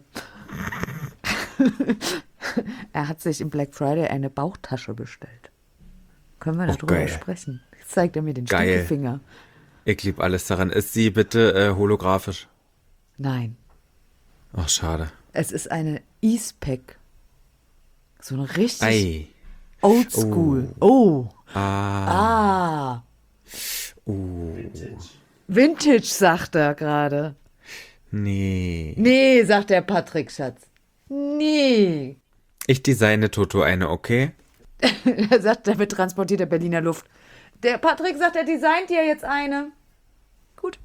Er hat sich im Black Friday eine Bauchtasche bestellt. Können wir Oh, darüber geil. sprechen? Jetzt zeigt er mir den Geil. Stinkefinger. Ich liebe alles daran. Ist sie bitte äh, holographisch? Nein, Ach, schade. es ist eine E-Spec. So eine richtig Ei. oldschool. Oh. Ah. Ah. Uh. Vintage, sagt er gerade. Nee. Nee, sagt der Patrick, Schatz. Nee. Ich designe Toto eine, okay? Er sagt, damit transportiert der Berliner Luft. Der Patrick sagt, er designt dir jetzt eine. Gut.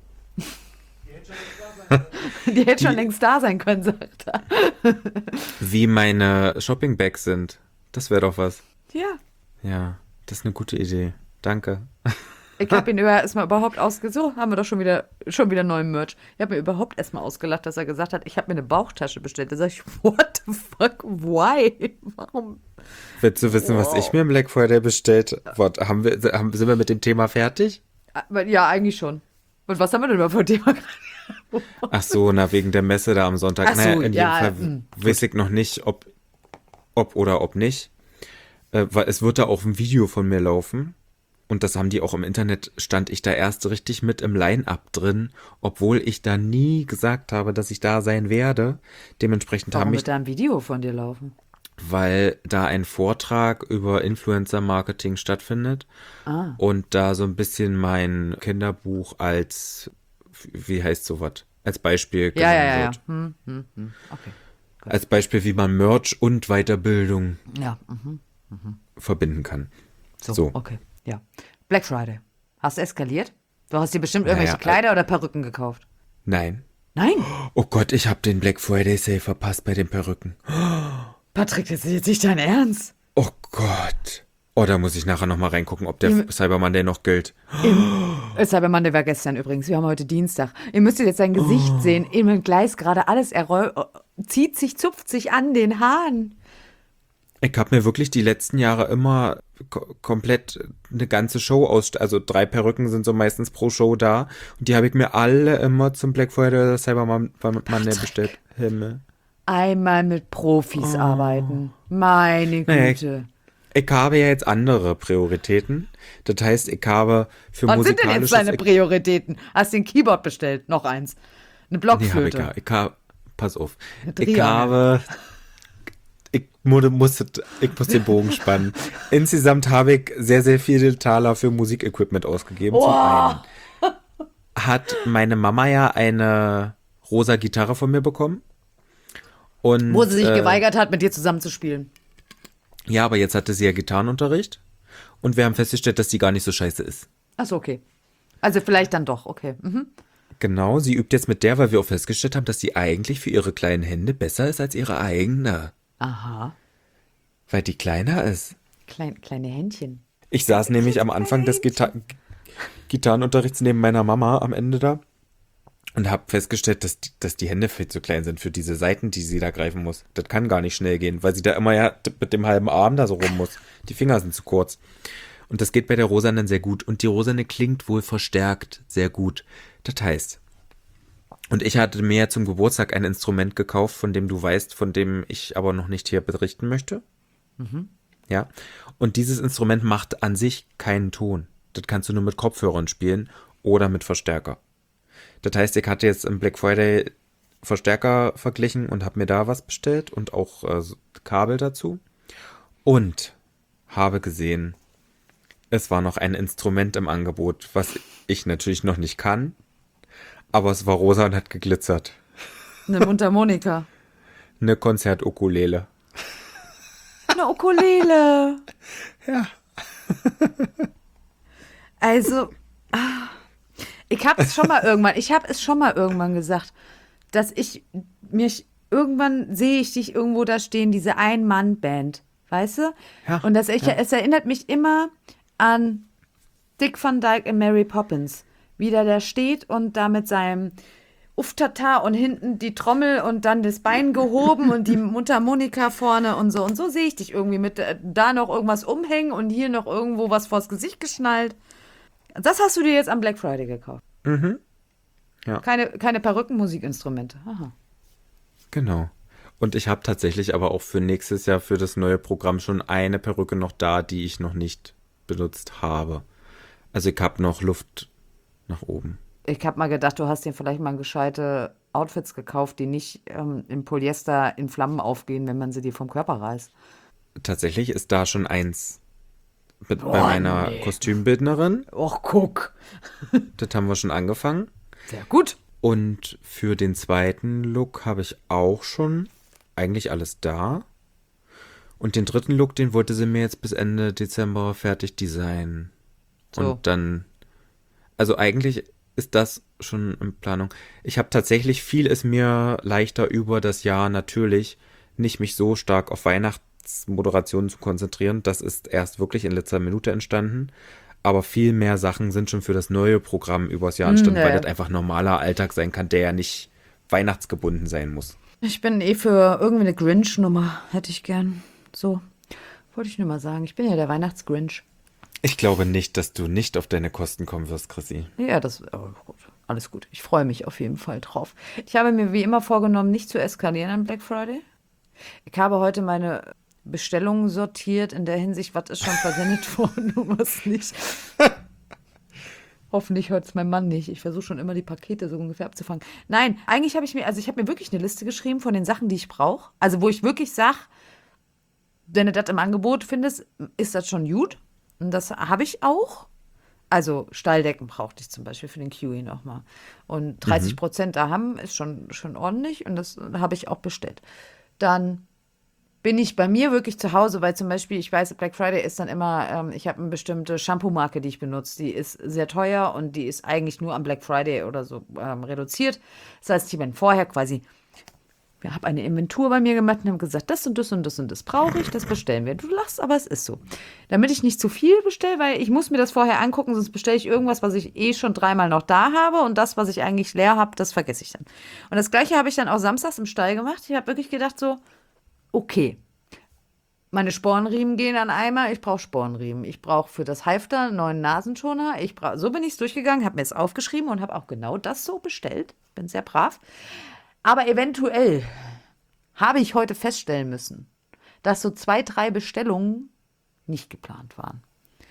Die hätte schon längst da sein können, sagt er. Wie meine Shopping-Bags sind. Das wäre doch was. Ja. Ja, das ist eine gute Idee. Danke. Ich habe ihn über, erstmal überhaupt ausgelacht. So, haben wir doch schon wieder, schon wieder neuen Merch. Ich habe mir überhaupt erstmal ausgelacht, dass er gesagt hat, ich habe mir eine Bauchtasche bestellt. Da sage ich, what the fuck, why? Warum? Willst du wissen, Wow. was ich mir im Black Friday bestellt? Warte, haben wir, haben, sind wir mit dem Thema fertig? Aber ja, eigentlich schon. Und was haben wir denn überhaupt für ein Thema gerade? Ach so, na, wegen der Messe da am Sonntag. Ach so, naja, in ja, jedem Fall mh, weiß ich noch nicht, ob, ob oder ob nicht. Äh, weil es wird da auch ein Video von mir laufen. Und das haben die auch im Internet, stand ich da erst richtig mit im Line-Up drin, obwohl ich da nie gesagt habe, dass ich da sein werde. Dementsprechend Warum haben mich, wird da ein Video von dir laufen? weil da ein Vortrag über Influencer-Marketing stattfindet Ah. und da so ein bisschen mein Kinderbuch als, wie heißt sowas? als Beispiel Ja, ja, genommen ja, ja. wird. Hm, hm, hm. Okay. Als Beispiel, wie man Merch und Weiterbildung Ja, mhm. verbinden kann. So, So. okay. Ja. Black Friday. Hast du eskaliert? Du hast dir bestimmt irgendwelche Naja, Kleider oder Perücken gekauft. Nein. Nein. Oh Gott, ich habe den Black Friday Sale verpasst bei den Perücken. Patrick, das ist jetzt nicht dein Ernst. Oh Gott. Oh, da muss ich nachher nochmal reingucken, ob der Im- Cyber Monday noch gilt. Cybermann, der war gestern übrigens. Wir haben heute Dienstag. Ihr müsstet jetzt sein Gesicht sehen. Im Gleis gerade alles erreu zieht sich, zupft sich an den Haaren. Ich habe mir wirklich die letzten Jahre immer ko komplett eine ganze Show aus, also drei Perücken sind so meistens pro Show da. Und die habe ich mir alle immer zum Black Friday oder Cyber Monday bestellt. Himmel. Einmal mit Profis arbeiten. Meine Naja, Güte. Ich habe ja jetzt andere Prioritäten. Das heißt, ich habe für Was sind denn musikalisches... jetzt deine Prioritäten? Hast du ein Keyboard bestellt? Noch eins. Eine Nee, hab ich Blockflöte. gar. Ich habe, pass auf. Eine Ich Triangel. habe, ich mu- muss, ich muss den Bogen spannen. Insgesamt habe ich sehr, sehr viele Taler für Musikequipment ausgegeben. Zum einen hat meine Mama ja eine rosa Gitarre von mir bekommen. Und, Wo sie sich äh, geweigert hat, mit dir zusammenzuspielen. Ja, aber jetzt hatte sie ja Gitarrenunterricht. Und wir haben festgestellt, dass die gar nicht so scheiße ist. Achso, okay. Also vielleicht dann doch, okay. Mhm. Genau, sie übt jetzt mit der, weil wir auch festgestellt haben, dass die eigentlich für ihre kleinen Hände besser ist als ihre eigene. Aha. Weil die kleiner ist. Klein, kleine Händchen. Ich saß nämlich am Anfang des Gita Gitarrenunterrichts neben meiner Mama am Ende da und habe festgestellt, dass die, dass die Hände viel zu klein sind für diese Saiten, die sie da greifen muss. Das kann gar nicht schnell gehen, weil sie da immer ja mit dem halben Arm da so rum muss. Die Finger sind zu kurz. Und das geht bei der Rosanen sehr gut. Und die Rosane klingt wohl verstärkt sehr gut. Das heißt, und ich hatte mir ja zum Geburtstag ein Instrument gekauft, von dem du weißt, von dem ich aber noch nicht hier berichten möchte. Mhm. Ja. Und dieses Instrument macht an sich keinen Ton. Das kannst du nur mit Kopfhörern spielen oder mit Verstärker. Das heißt, ich hatte jetzt im Black Friday Verstärker verglichen und habe mir da was bestellt und auch äh, Kabel dazu. Und habe gesehen, es war noch ein Instrument im Angebot, was ich natürlich noch nicht kann, aber es war rosa und hat geglitzert. Eine Mundharmonika. Eine Konzertukulele. Eine Ukulele. Ja. Also, ah, ich habe es schon mal irgendwann, ich habe es schon mal irgendwann gesagt, dass ich mich, irgendwann sehe ich dich irgendwo da stehen, diese Ein-Mann-Band, weißt du? Ja, Und das, ich, ja. es erinnert mich immer an Dick Van Dyke in Mary Poppins, wie der da steht und da mit seinem Uftata und hinten die Trommel und dann das Bein gehoben und die Mundharmonika vorne und so. Und so sehe ich dich irgendwie mit äh, da noch irgendwas umhängen und hier noch irgendwo was vors Gesicht geschnallt. Das hast du dir jetzt am Black Friday gekauft. Mhm. Ja. Keine, keine Perücken, Musikinstrumente. Aha. Genau. Und ich habe tatsächlich aber auch für nächstes Jahr für das neue Programm schon eine Perücke noch da, die ich noch nicht benutzt habe. Also ich habe noch Luft nach oben. Ich habe mal gedacht, du hast dir vielleicht mal gescheite Outfits gekauft, die nicht ähm, im Polyester in Flammen aufgehen, wenn man sie dir vom Körper reißt. Tatsächlich ist da schon eins mit, bei Boah, meiner nee. Kostümbildnerin. Och, guck. Das haben wir schon angefangen. Sehr gut. Und für den zweiten Look habe ich auch schon eigentlich alles da. Und den dritten Look, den wollte sie mir jetzt bis Ende Dezember fertig designen. So. Und dann, also eigentlich ist das schon in Planung. Ich habe tatsächlich viel ist mir leichter über das Jahr natürlich nicht mich so stark auf Weihnachtsmoderationen zu konzentrieren. Das ist erst wirklich in letzter Minute entstanden. Aber viel mehr Sachen sind schon für das neue Programm übers Jahr entstanden, Nee. weil das einfach normaler Alltag sein kann, der ja nicht weihnachtsgebunden sein muss. Ich bin eh für irgendwie eine Grinch-Nummer, hätte ich gern. So, wollte ich nur mal sagen. Ich bin ja der Weihnachtsgrinch. Ich glaube nicht, dass du nicht auf deine Kosten kommen wirst, Chrissy. Ja, das, oh, gut. Alles gut. Ich freue mich auf jeden Fall drauf. Ich habe mir wie immer vorgenommen, nicht zu eskalieren am Black Friday. Ich habe heute meine Bestellungen sortiert in der Hinsicht, was ist schon versendet worden und was nicht. Hoffentlich hört es mein Mann nicht. Ich versuche schon immer die Pakete so ungefähr abzufangen. Nein, eigentlich habe ich mir, also ich habe mir wirklich eine Liste geschrieben von den Sachen, die ich brauche. Also wo ich wirklich sage, wenn du das im Angebot findest, ist das schon gut. Und das habe ich auch. Also Stahldecken brauchte ich zum Beispiel für den Kiwi nochmal. Und dreißig Prozent da haben, ist schon, schon ordentlich und das habe ich auch bestellt. Dann bin ich bei mir wirklich zu Hause, weil zum Beispiel, ich weiß, Black Friday ist dann immer, ähm, ich habe eine bestimmte Shampoo-Marke, die ich benutze. Die ist sehr teuer und die ist eigentlich nur am Black Friday oder so ähm, reduziert. Das heißt, ich bin vorher quasi, ich habe eine Inventur bei mir gemacht und habe gesagt, das und das und das und das brauche ich, das bestellen wir. Du lachst, aber es ist so. Damit ich nicht zu viel bestelle, weil ich muss mir das vorher angucken, sonst bestelle ich irgendwas, was ich eh schon dreimal noch da habe und das, was ich eigentlich leer habe, das vergesse ich dann. Und das Gleiche habe ich dann auch samstags im Stall gemacht. Ich habe wirklich gedacht so, okay, meine Spornriemen gehen an Eimer, ich brauche Spornriemen. Ich brauche für das Halfter einen neuen Nasenschoner. Ich brauch, so bin ich es durchgegangen, habe mir es aufgeschrieben und habe auch genau das so bestellt. Bin sehr brav. Aber eventuell habe ich heute feststellen müssen, dass so zwei, drei Bestellungen nicht geplant waren.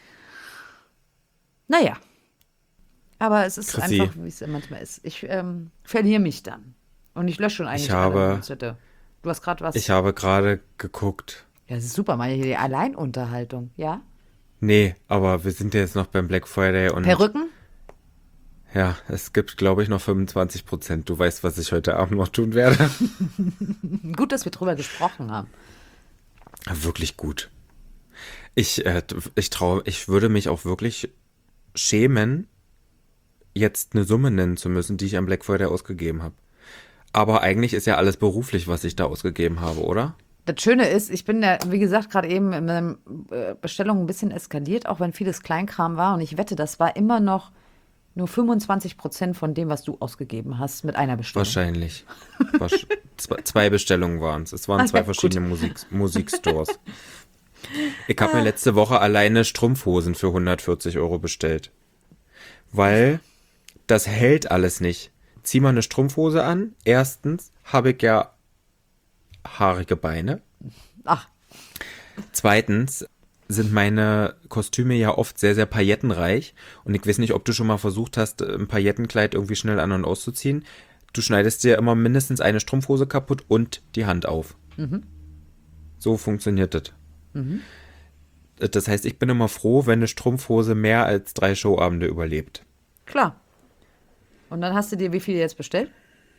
Naja, aber es ist Chrissy. einfach, wie es manchmal ist. Ich ähm, verliere mich dann. Und ich lösche schon eigentlich Ich habe- alle Konzerte. Du hast gerade was. Ich habe gerade geguckt. Ja, das ist super, mal hier die Alleinunterhaltung, ja? Nee, aber wir sind ja jetzt noch beim Black Friday und Perücken? ja, es gibt, glaube ich, noch fünfundzwanzig Prozent. Du weißt, was ich heute Abend noch tun werde. Gut, dass wir drüber gesprochen haben. Wirklich gut. Ich, äh, ich traue, ich würde mich auch wirklich schämen, jetzt eine Summe nennen zu müssen, die ich am Black Friday ausgegeben habe. Aber eigentlich ist ja alles beruflich, was ich da ausgegeben habe, oder? Das Schöne ist, ich bin ja, wie gesagt, gerade eben in meiner äh, Bestellung ein bisschen eskaliert, auch wenn vieles Kleinkram war. Und ich wette, das war immer noch nur fünfundzwanzig Prozent von dem, was du ausgegeben hast mit einer Bestellung. Wahrscheinlich. Wasch- zwei, zwei Bestellungen waren es. Es waren Ah, zwei ja, verschiedene Musik, Musikstores. Ich habe mir letzte Woche alleine Strumpfhosen für hundertvierzig Euro bestellt. Weil das hält alles nicht. Zieh mal eine Strumpfhose an. Erstens habe ich ja haarige Beine. Ach, Zweitens sind meine Kostüme ja oft sehr, sehr paillettenreich. Und ich weiß nicht, ob du schon mal versucht hast, ein Paillettenkleid irgendwie schnell an- und auszuziehen. Du schneidest dir immer mindestens eine Strumpfhose kaputt und die Hand auf. So funktioniert das. Das heißt, ich bin immer froh, wenn eine Strumpfhose mehr als drei Showabende überlebt. klar. Und dann hast du dir wie viel jetzt bestellt?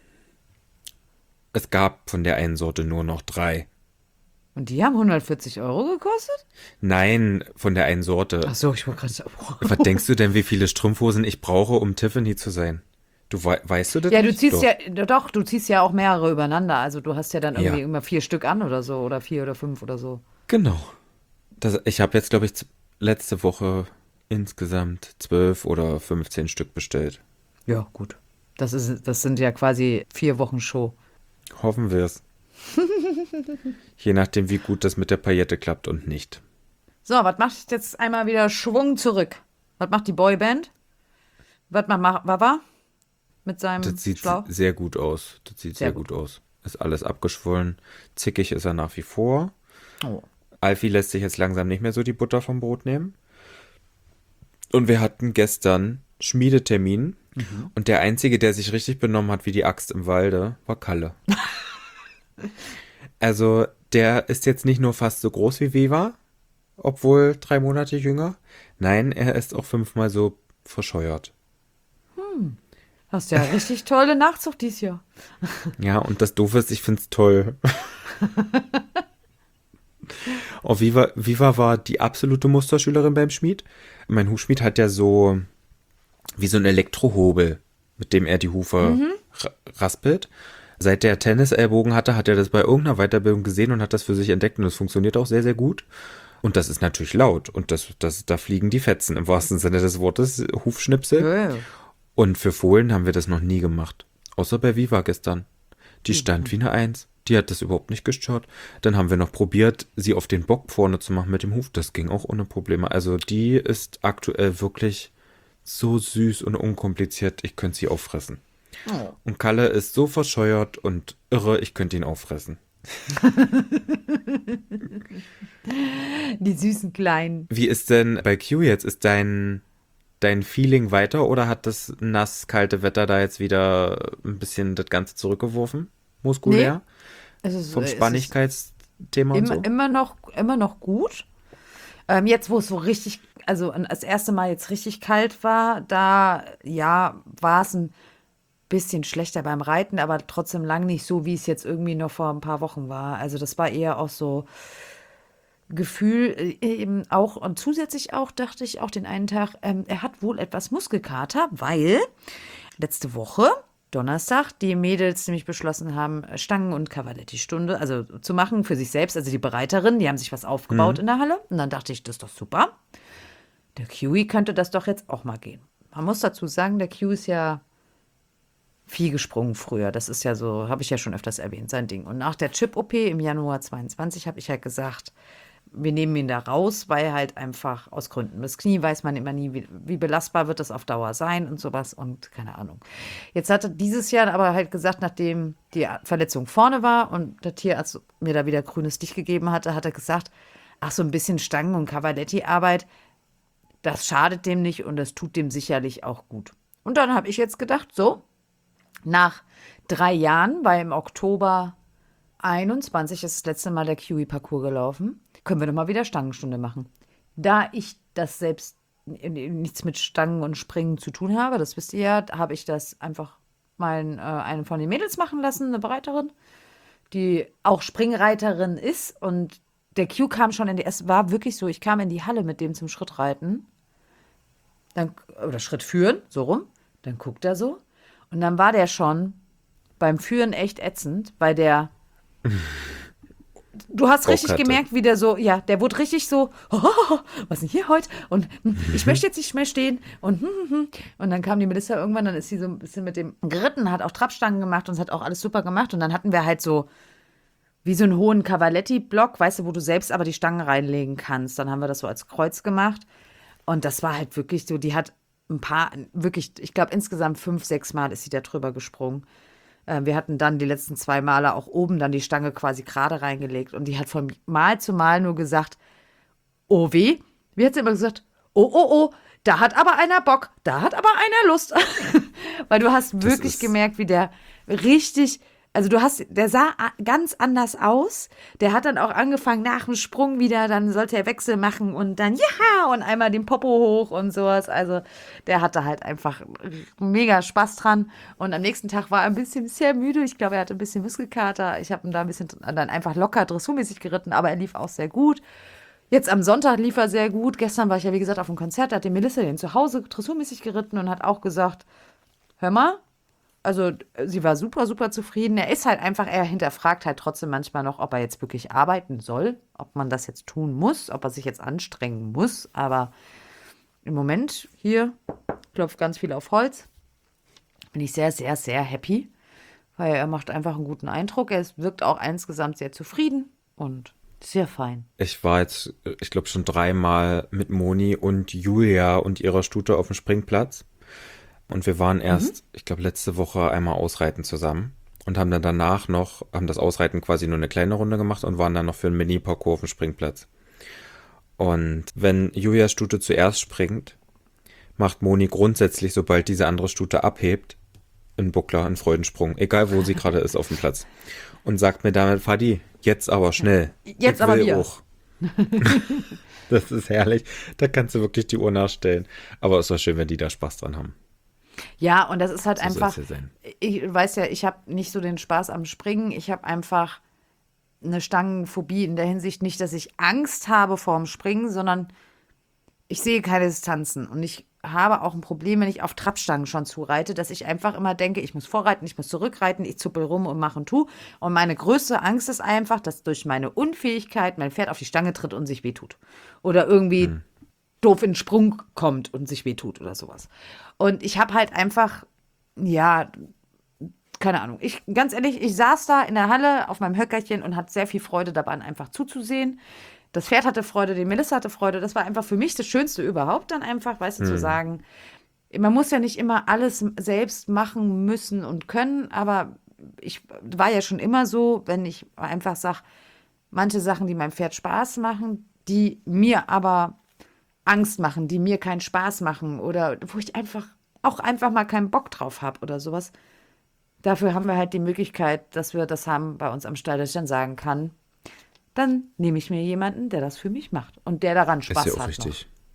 Es gab von der einen Sorte nur noch drei. Und die haben hundertvierzig Euro gekostet? Nein, von der einen Sorte. Ach so, ich wollte gerade sagen. Was denkst du denn, wie viele Strumpfhosen ich brauche, um Tiffany zu sein? Du wei- weißt du das Ja, du nicht? ziehst Doch. ja, doch, du ziehst ja auch mehrere übereinander. Also du hast ja dann irgendwie Ja. immer vier Stück an oder so oder vier oder fünf oder so. Genau. Das, ich habe jetzt, glaube ich, z- letzte Woche insgesamt zwölf oder fünfzehn Stück bestellt. Ja, gut. Das ist, das sind ja quasi vier Wochen Show. Hoffen wir es. Je nachdem, wie gut das mit der Paillette klappt und nicht. So, was macht jetzt einmal wieder Schwung zurück? Was macht die Boyband? Was macht Wawa mit seinem Das sieht Schlauch? sehr gut aus. Das sieht sehr, Sehr gut. aus. Ist alles abgeschwollen. Zickig ist er nach wie vor. Oh. Alfie lässt sich jetzt langsam nicht mehr so die Butter vom Brot nehmen. Und wir hatten gestern Schmiedetermin. Und der Einzige, der sich richtig benommen hat wie die Axt im Walde, war Kalle. Also, der ist jetzt nicht nur fast so groß wie Viva, obwohl drei Monate jünger. Nein, er ist auch fünfmal so verscheuert. Hast ja richtig tolle Nachzucht dieses Jahr. Ja, und das Doofe ist, ich find's toll. Oh, Viva, Viva war die absolute Musterschülerin beim Schmied. Mein Hufschmied hat ja so wie so ein Elektrohobel, mit dem er die Hufe ra- raspelt. Seit der Tennisellbogen hatte, hat er das bei irgendeiner Weiterbildung gesehen und hat das für sich entdeckt und das funktioniert auch sehr, sehr gut. Und das ist natürlich laut und das, das, da fliegen die Fetzen im wahrsten Sinne des Wortes, Hufschnipsel. Ja, ja. Und für Fohlen haben wir das noch nie gemacht. Außer bei Viva gestern. Die stand wie eine Eins. Die hat das überhaupt nicht gestört. Dann haben wir noch probiert, sie auf den Bock vorne zu machen mit dem Huf. Das ging auch ohne Probleme. Also die ist aktuell wirklich so süß und unkompliziert. Ich könnte sie auffressen. Oh. Und Kalle ist so verscheuert und irre, ich könnte ihn auffressen. Die süßen Kleinen. Wie ist denn bei Q jetzt? Ist dein, dein Feeling weiter oder hat das nass, kalte Wetter da jetzt wieder ein bisschen das Ganze zurückgeworfen? Muskulär? Es ist, Vom es ist Spannigkeitsthema und immer, so? immer, noch, immer noch gut. Ähm, jetzt, wo es so richtig also an- das erste Mal jetzt richtig kalt war, da ja, war es ein bisschen schlechter beim Reiten, aber trotzdem lang nicht so, wie es jetzt irgendwie noch vor ein paar Wochen war. Also das war eher auch so Gefühl, äh, eben auch und zusätzlich auch dachte ich auch den einen Tag, ähm, er hat wohl etwas Muskelkater, weil letzte Woche, Donnerstag, die Mädels nämlich beschlossen haben, Stangen- und Cavaletti-Stunde, also zu machen für sich selbst, also die Bereiterinnen, die haben sich was aufgebaut Mhm. in der Halle. Und dann dachte ich, das ist doch super. Der Kiwi könnte das doch jetzt auch mal gehen. Man muss dazu sagen, der Q ist ja viel gesprungen früher. Das ist ja so, habe ich ja schon öfters erwähnt, sein Ding. Und nach der Chip-O P im Januar zweiundzwanzig habe ich halt gesagt, wir nehmen ihn da raus, weil halt einfach aus Gründen. Das Knie weiß man immer nie, wie, wie belastbar wird das auf Dauer sein und sowas und keine Ahnung. Jetzt hat er dieses Jahr aber halt gesagt, nachdem die Verletzung vorne war und der Tierarzt mir da wieder grünes Licht gegeben hatte, hat er gesagt, ach, so ein bisschen Stangen- und Cavaletti-Arbeit, das schadet dem nicht und das tut dem sicherlich auch gut. Und dann habe ich jetzt gedacht, so, nach drei Jahren, weil im Oktober einundzwanzig ist das letzte Mal der Kiwi-Parcours gelaufen, können wir doch mal wieder Stangenstunde machen. Da ich das selbst nichts mit Stangen und Springen zu tun habe, das wisst ihr ja, habe ich das einfach mal äh, einen von den Mädels machen lassen, eine Bereiterin, die auch Springreiterin ist. Und der Q kam schon in die, es war wirklich so, ich kam in die Halle mit dem zum Schrittreiten, dann, oder Schritt führen, so rum, dann guckt er so. Und dann war der schon beim Führen echt ätzend, weil der, du hast Bock richtig hatte. gemerkt, wie der so, ja, der wurde richtig so, oh, was ist denn hier heute? Und hm, ich möchte jetzt nicht mehr stehen. Und, hm, hm, hm. Und dann kam die Melissa irgendwann, dann ist sie so ein bisschen mit dem geritten, hat auch Trabstangen gemacht und es hat auch alles super gemacht. Und dann hatten wir halt so wie so einen hohen Cavaletti-Block, weißt du, wo du selbst aber die Stangen reinlegen kannst. Dann haben wir das so als Kreuz gemacht. Und das war halt wirklich so, die hat ein paar, wirklich, ich glaube insgesamt fünf, sechs Mal ist sie da drüber gesprungen. Äh, wir hatten dann die letzten zwei Male auch oben dann die Stange quasi gerade reingelegt. Und die hat von Mal zu Mal nur gesagt, oh weh. Wie hat sie immer gesagt? Oh, oh, oh, da hat aber einer Bock, da hat aber einer Lust. Weil du hast Das wirklich ist, gemerkt, wie der richtig, also du hast, der sah a- ganz anders aus. Der hat dann auch angefangen nach dem Sprung wieder, dann sollte er Wechsel machen und dann ja und einmal den Popo hoch und sowas. Also der hatte halt einfach mega Spaß dran. Und am nächsten Tag war er ein bisschen sehr müde. Ich glaube, er hatte ein bisschen Muskelkater. Ich habe ihn da ein bisschen dann einfach locker dressurmäßig geritten, aber er lief auch sehr gut. Jetzt am Sonntag lief er sehr gut. Gestern war ich ja, wie gesagt, auf dem Konzert. Da hat die Melissa den zu Hause dressurmäßig geritten und hat auch gesagt, hör mal, also sie war super, super zufrieden. Er ist halt einfach, er hinterfragt halt trotzdem manchmal noch, ob er jetzt wirklich arbeiten soll, ob man das jetzt tun muss, ob er sich jetzt anstrengen muss. Aber im Moment hier klopft ganz viel auf Holz. Bin ich sehr, sehr, sehr happy, weil er macht einfach einen guten Eindruck. Er ist, wirkt auch insgesamt sehr zufrieden und sehr fein. ich war jetzt, ich glaube, schon dreimal mit Moni und Julia und ihrer Stute auf dem Springplatz. Und wir waren Mhm. erst, ich glaube, letzte Woche einmal ausreiten zusammen und haben dann danach noch, haben das Ausreiten quasi nur eine kleine Runde gemacht und waren dann noch für einen Mini-Parcours auf dem Springplatz. Und wenn Julias Stute zuerst springt, macht Moni grundsätzlich, sobald diese andere Stute abhebt, einen Buckler, einen Freudensprung, egal wo sie gerade ist auf dem Platz. Und sagt mir damit, Fadi, jetzt aber schnell. Jetzt Ich aber will wir. auch. Das ist herrlich. Da kannst du wirklich die Uhr nachstellen. Aber es war schön, wenn die da Spaß dran haben. Ja, und das ist halt So soll es einfach, ja sein. ich weiß ja, ich habe nicht so den Spaß am Springen. Ich habe einfach eine Stangenphobie in der Hinsicht nicht, dass ich Angst habe vorm Springen, sondern ich sehe keine Distanzen. Und ich habe auch ein Problem, wenn ich auf Trabstangen schon zureite, dass ich einfach immer denke, ich muss vorreiten, ich muss zurückreiten, ich zuppel rum und mache und tu. Und meine größte Angst ist einfach, dass durch meine Unfähigkeit mein Pferd auf die Stange tritt und sich wehtut. Oder irgendwie Hm. doof in den Sprung kommt und sich wehtut oder sowas. Und ich habe halt einfach, ja, keine Ahnung. Ich, ganz ehrlich, ich saß da in der Halle auf meinem Höckerchen und hatte sehr viel Freude daran, einfach zuzusehen. Das Pferd hatte Freude, die Melissa hatte Freude. Das war einfach für mich das Schönste überhaupt, dann einfach, weißt du, zu Hm. sagen, man muss ja nicht immer alles selbst machen müssen und können, aber ich war ja schon immer so, wenn ich einfach sage, manche Sachen, die meinem Pferd Spaß machen, die mir aber Angst machen, die mir keinen Spaß machen oder wo ich einfach auch einfach mal keinen Bock drauf habe oder sowas. Dafür haben wir halt die Möglichkeit, dass wir das haben bei uns am Stall, dass ich dann sagen kann, dann nehme ich mir jemanden, der das für mich macht und der daran Ist ja Spaß auch hat noch. richtig.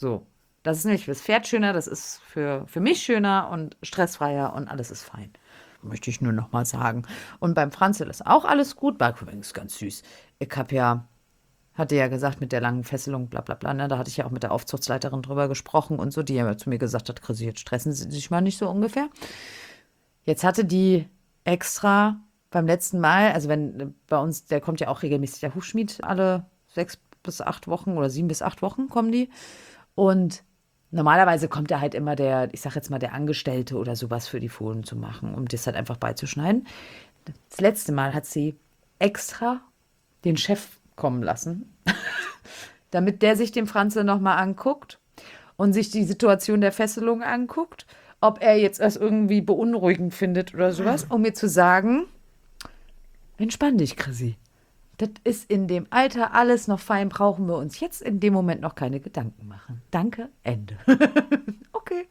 So. Das ist nämlich fürs Pferd schöner, das ist für, für mich schöner und stressfreier und alles ist fein. Möchte ich nur noch mal sagen. Und beim Franzl ist auch alles gut. War übrigens ganz süß. Ich habe ja, hatte ja gesagt, mit der langen Fesselung, bla bla bla, ne, da hatte ich ja auch mit der Aufzuchtsleiterin drüber gesprochen und so, die ja zu mir gesagt hat, Chrissy, jetzt stressen Sie sich mal nicht so ungefähr. Jetzt hatte die extra beim letzten Mal, also wenn äh, bei uns, der kommt ja auch regelmäßig der Hufschmied, alle sechs bis acht Wochen oder sieben bis acht Wochen kommen die. Und normalerweise kommt da halt immer der, ich sag jetzt mal, der Angestellte oder sowas für die Fohlen zu machen, um das halt einfach beizuschneiden. Das letzte Mal hat sie extra den Chef kommen lassen, damit der sich den Franzl nochmal anguckt und sich die Situation der Fesselung anguckt, ob er jetzt das irgendwie beunruhigend findet oder sowas, um mir zu sagen, entspann dich, Chrissy. Das ist in dem Alter alles noch fein, brauchen wir uns jetzt in dem Moment noch keine Gedanken machen. Danke, Ende. Okay.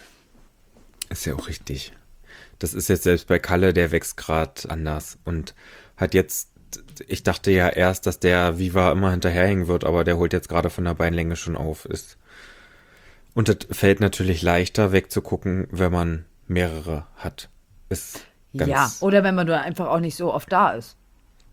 Ist ja auch richtig. Das ist jetzt selbst bei Kalle, der wächst gerade anders und hat jetzt, ich dachte ja erst, dass der Viva immer hinterherhängen wird, aber der holt jetzt gerade von der Beinlänge schon auf. Ist. Und das fällt natürlich leichter wegzugucken, wenn man mehrere hat. Ist ganz, Ja, oder wenn man nur einfach auch nicht so oft da ist.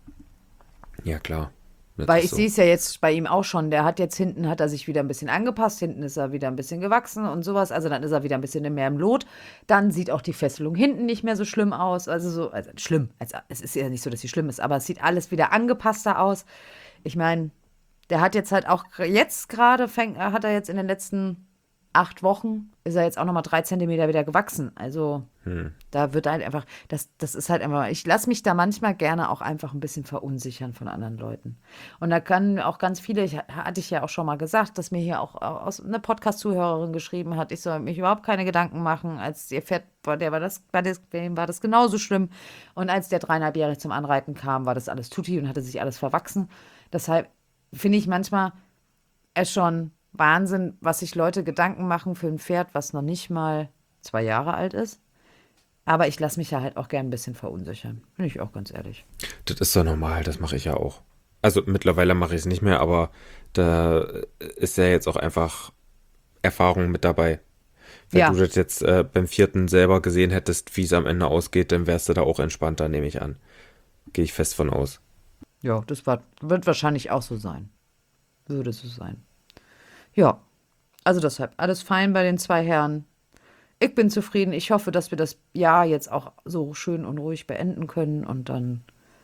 ja klar. Das Weil ist ich so. sehe es ja jetzt bei ihm auch schon. Der hat jetzt hinten, hat er sich wieder ein bisschen angepasst. Hinten ist er wieder ein bisschen gewachsen und sowas. Also dann ist er wieder ein bisschen mehr im Lot. Dann sieht auch die Fesselung hinten nicht mehr so schlimm aus. Also so, also schlimm. Also es ist ja nicht so, dass sie schlimm ist, aber es sieht alles wieder angepasster aus. Ich meine, der hat jetzt halt auch jetzt gerade, fängt, hat er jetzt in den letzten acht Wochen, ist er jetzt auch nochmal drei Zentimeter wieder gewachsen. Also da wird halt einfach, das, das ist halt einfach, ich lasse mich da manchmal gerne auch einfach ein bisschen verunsichern von anderen Leuten. Und da können auch ganz viele, ich, hatte ich ja auch schon mal gesagt, dass mir hier auch aus, eine Podcast-Zuhörerin geschrieben hat, ich soll mich überhaupt keine Gedanken machen, als ihr Pferd, war, der war das, war das, bei ihm war das genauso schlimm. Und als der dreieinhalbjährig zum Anreiten kam, war das alles tutti und hatte sich alles verwachsen. Deshalb finde ich manchmal es schon Wahnsinn, was sich Leute Gedanken machen für ein Pferd, was noch nicht mal zwei Jahre alt ist. Aber ich lasse mich ja halt auch gern ein bisschen verunsichern. Bin ich auch ganz ehrlich. Das ist doch normal, das mache ich ja auch. Also mittlerweile mache ich es nicht mehr, aber da ist ja jetzt auch einfach Erfahrung mit dabei. Wenn Ja. du das jetzt äh, beim vierten selber gesehen hättest, wie es am Ende ausgeht, dann wärst du da auch entspannter, nehme ich an. Gehe ich fest von aus. Ja, das war, wird wahrscheinlich auch so sein. Würde so sein. Ja, also deshalb alles fein bei den zwei Herren. Ich bin zufrieden. Ich hoffe, dass wir das Jahr jetzt auch so schön und ruhig beenden können. Und dann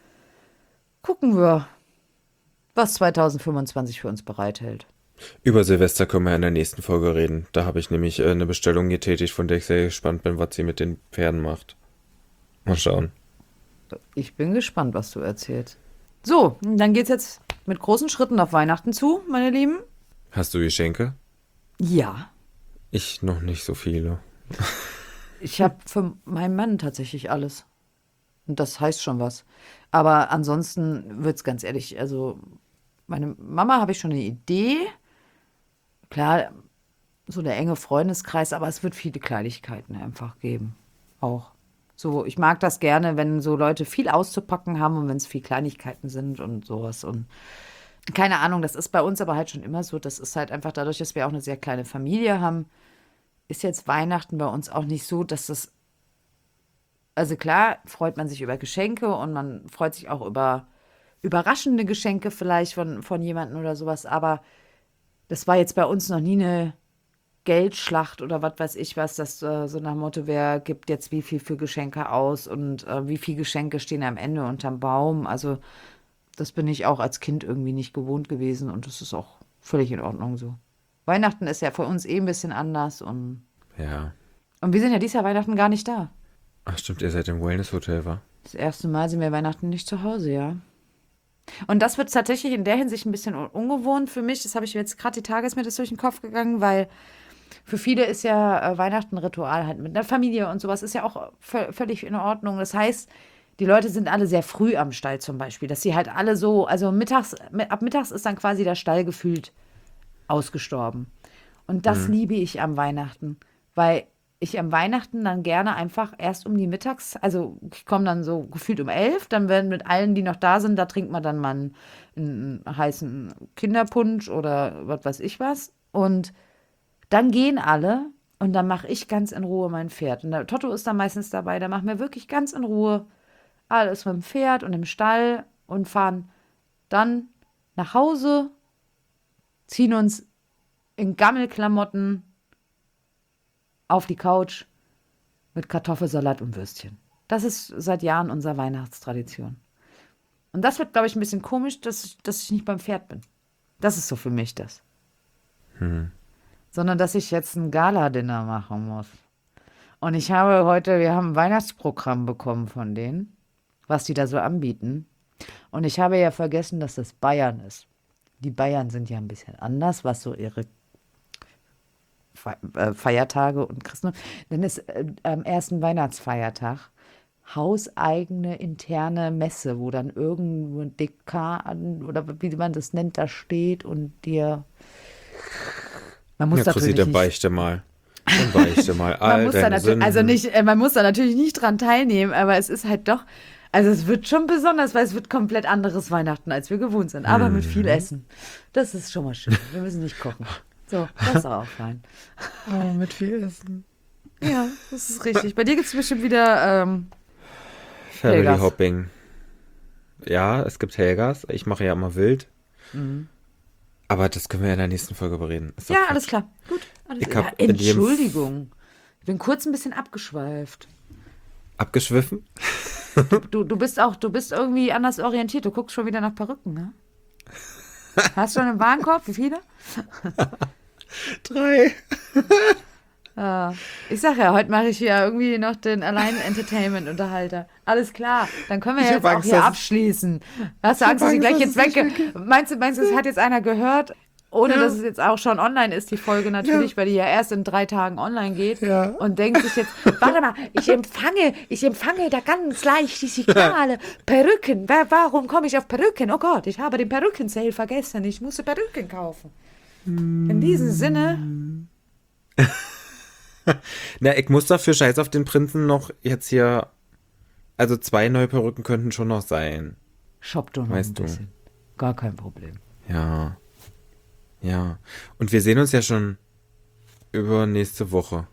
gucken wir, was zwanzig fünfundzwanzig für uns bereithält. Über Silvester können wir in der nächsten Folge reden. Da habe ich nämlich äh, eine Bestellung getätigt, von der ich sehr gespannt bin, was sie mit den Pferden macht. Mal schauen. Ich bin gespannt, was du erzählst. So, dann geht's jetzt mit großen Schritten auf Weihnachten zu, meine Lieben. Hast du Geschenke? Ja. Ich noch nicht so viele. Ich habe für meinen Mann tatsächlich alles. Und das heißt schon was. Aber ansonsten wird's ganz ehrlich, also meine Mama habe ich schon eine Idee. Klar, so der enge Freundeskreis, aber es wird viele Kleinigkeiten einfach geben. Auch. So, ich mag das gerne, wenn so Leute viel auszupacken haben und wenn es viel Kleinigkeiten sind und sowas. Und keine Ahnung, das ist bei uns aber halt schon immer so. Das ist halt einfach dadurch, dass wir auch eine sehr kleine Familie haben, ist jetzt Weihnachten bei uns auch nicht so, dass das. Also klar, freut man sich über Geschenke und man freut sich auch über überraschende Geschenke vielleicht von, von jemandem oder sowas, aber das war jetzt bei uns noch nie eine Geldschlacht oder was weiß ich was, dass äh, so nach dem Motto, wer gibt jetzt wie viel für Geschenke aus und äh, wie viele Geschenke stehen am Ende unterm Baum. Also das bin ich auch als Kind irgendwie nicht gewohnt gewesen und das ist auch völlig in Ordnung so. Weihnachten ist ja für uns eh ein bisschen anders und, Ja. und wir sind ja dieses Jahr Weihnachten gar nicht da. Ach stimmt, ihr seid im Wellness-Hotel, wa? Das erste Mal sind wir Weihnachten nicht zu Hause, ja. Und das wird tatsächlich in der Hinsicht ein bisschen un- ungewohnt für mich. Das habe ich jetzt gerade die Tage ist mir das durch den Kopf gegangen, weil für viele ist ja äh, Weihnachten ein Ritual halt mit der Familie und sowas ist ja auch vö- völlig in Ordnung. Das heißt, die Leute sind alle sehr früh am Stall zum Beispiel, dass sie halt alle so, also mittags, mi- ab mittags ist dann quasi der Stall gefühlt ausgestorben. Und das liebe ich am Weihnachten, weil ich am Weihnachten dann gerne einfach erst um die Mittags, also ich komme dann so gefühlt um elf, dann werden mit allen, die noch da sind, da trinkt man dann mal einen, einen heißen Kinderpunsch oder was weiß ich was. Und dann gehen alle und dann mache ich ganz in Ruhe mein Pferd. Und der Totto ist dann meistens dabei, der macht mir wirklich ganz in Ruhe alles mit dem Pferd und im Stall und fahren dann nach Hause, ziehen uns in Gammelklamotten auf die Couch mit Kartoffelsalat und Würstchen. Das ist seit Jahren unsere Weihnachtstradition. Und das wird, glaube ich, ein bisschen komisch, dass ich, dass ich nicht beim Pferd bin. Das ist so für mich das. Hm. Sondern, dass ich jetzt ein Gala-Dinner machen muss. Und ich habe heute, wir haben ein Weihnachtsprogramm bekommen von denen, was die da so anbieten. Und ich habe ja vergessen, dass das Bayern ist. Die Bayern sind ja ein bisschen anders, was so ihre Feiertage und Christen. Dann ist äh, am ersten Weihnachtsfeiertag hauseigene interne Messe, wo dann irgendwo ein Dekan oder wie man das nennt, da steht und dir. Man muss Ja, Chrissy, natürlich dann nicht, beichte mal. Dann beichte mal man all muss da deine natürlich, Sünden. also nicht, äh, man muss da natürlich nicht dran teilnehmen, aber es ist halt doch, also es wird schon besonders, weil es wird komplett anderes Weihnachten, als wir gewohnt sind, aber mit viel Essen. Das ist schon mal schön. Wir müssen nicht kochen. So, das ist auch fein. Oh, mit viel Essen. Ja, das ist richtig. Bei dir gibt es bestimmt wieder ähm, Family Helgas. Hopping. Ja, es gibt Helgas. Ich mache ja immer wild. Mhm. Aber das können wir ja in der nächsten Folge bereden. Ist doch Ja, Quatsch. alles klar. Gut. Alles Ich klar. hab Ja, in jedem- Entschuldigung. Ich bin kurz ein bisschen abgeschweift. Abgeschwiffen? Du, du bist auch, du bist irgendwie anders orientiert. Du guckst schon wieder nach Perücken, ne? Hast du schon einen Warenkorb? Wie viele? Drei. Ja. Ich sag ja, heute mache ich ja irgendwie noch den allein Entertainment-Unterhalter. Alles klar, dann können wir Ich ja hab jetzt auch Angst, hier dass- abschließen. Hast du Ich Angst, hab dass ich Angst, gleich jetzt dass es weg... Meinst du, meinst du, es hat jetzt einer gehört, ohne Ja. dass es jetzt auch schon online ist, die Folge natürlich, Ja. weil die ja erst in drei Tagen online geht Ja. und denkt sich jetzt, warte mal, ich empfange, ich empfange da ganz leicht die Signale. Perücken, Wa- warum komme ich auf Perücken? Oh Gott, ich habe den Perücken-Sale vergessen, ich musste Perücken kaufen. In diesem Sinne... Na, ich muss dafür Scheiß auf den Prinzen noch jetzt hier. Also zwei neue Perücken könnten schon noch sein. Shop doch noch Weißt ein du. bisschen. Gar kein Problem. Ja. Ja. Und wir sehen uns ja schon über nächste Woche.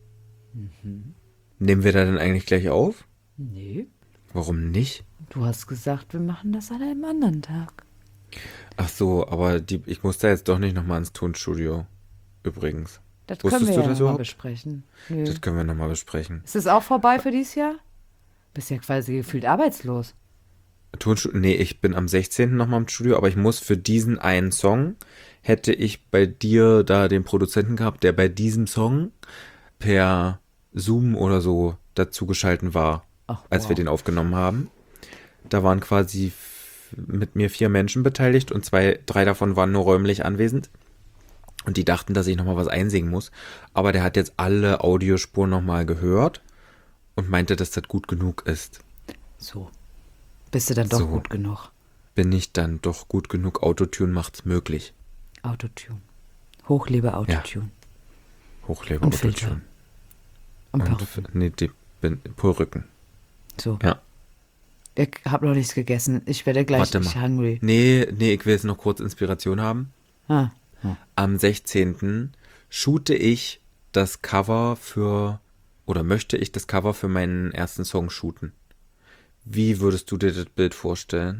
Nehmen wir da dann eigentlich gleich auf? Nee, Warum nicht? du hast gesagt, wir machen das an einem anderen Tag. Ach so, aber die, ich muss da jetzt doch nicht nochmal ins Tonstudio. Übrigens. Das Wusstest können wir du ja das nochmal überhaupt? besprechen. Nö. Das können wir nochmal besprechen. Ist es auch vorbei für dieses Jahr? Bist ja quasi gefühlt arbeitslos. Tonstudio? Nee, ich bin am sechzehnten nochmal im Studio, aber ich muss für diesen einen Song, hätte ich bei dir da den Produzenten gehabt, der bei diesem Song per Zoom oder so dazugeschalten war, Ach, als wow. wir den aufgenommen haben. Da waren quasi f- mit mir vier Menschen beteiligt und zwei, drei davon waren nur räumlich anwesend. Und die dachten, dass ich nochmal was einsingen muss. Aber der hat jetzt alle Audiospuren nochmal gehört und meinte, dass das gut genug ist. So. Bist du dann doch So. gut genug? Bin ich dann doch gut genug? Autotune macht's möglich. Autotune. Hochlebe Autotune. Hochlebe Und Autotune. Filter. Und Und, Perücken. nee, die bin Purrücken. So. Ja. Ich habe noch nichts gegessen. Ich werde gleich Warte ich mal. hungry. Nee, nee, ich will jetzt noch kurz Inspiration haben. Ah. Am sechzehnten shoote ich das Cover für, oder möchte ich das Cover für meinen ersten Song shooten. Wie würdest du dir das Bild vorstellen?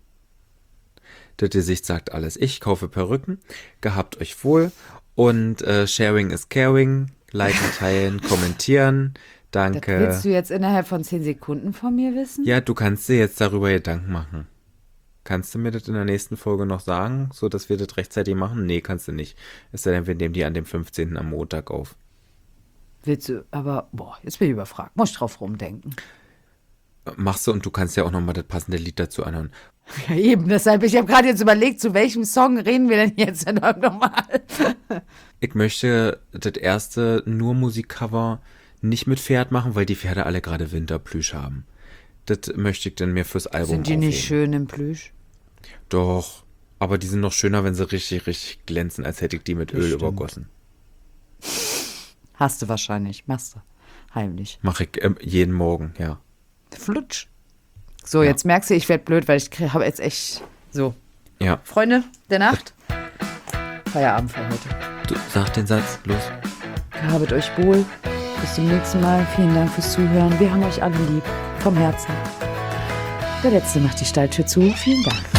Das Gesicht sagt alles. Ich kaufe Perücken, gehabt euch wohl und äh, sharing is caring, liken, teilen, kommentieren, Das danke. willst du jetzt innerhalb von zehn Sekunden von mir wissen? Ja, du kannst dir jetzt darüber Gedanken machen. Kannst du mir das in der nächsten Folge noch sagen, so dass wir das rechtzeitig machen? Nee, kannst du nicht. Es sei denn, wir nehmen die an dem fünfzehnten am Montag auf. Willst du, aber, boah, jetzt bin ich überfragt. Muss ich drauf rumdenken. Machst du und du kannst ja auch nochmal das passende Lied dazu anhören. Ja, eben, deshalb, ich habe gerade jetzt überlegt, zu welchem Song reden wir denn jetzt nochmal? Ich möchte das erste nur Musikcover nicht mit Pferd machen, weil die Pferde alle gerade Winterplüsch haben. Das möchte ich dann mir fürs Album Sind die nicht aufheben. schön im Plüsch? Doch, aber die sind noch schöner, wenn sie richtig, richtig glänzen, als hätte ich die mit Das Öl stimmt. übergossen. Hast du wahrscheinlich, machst du. Heimlich. Mache ich ähm, jeden Morgen, ja. Flutsch. So, Ja. jetzt merkst du, ich werde blöd, weil ich habe jetzt echt so. Ja. Freunde der Nacht, Feierabend für heute. Du, sag den Satz, los. Gehabet euch wohl. Bis zum nächsten Mal. Vielen Dank fürs Zuhören. Wir haben euch alle lieb. Vom Herzen. Der Letzte macht die Stalltür zu. Vielen Dank.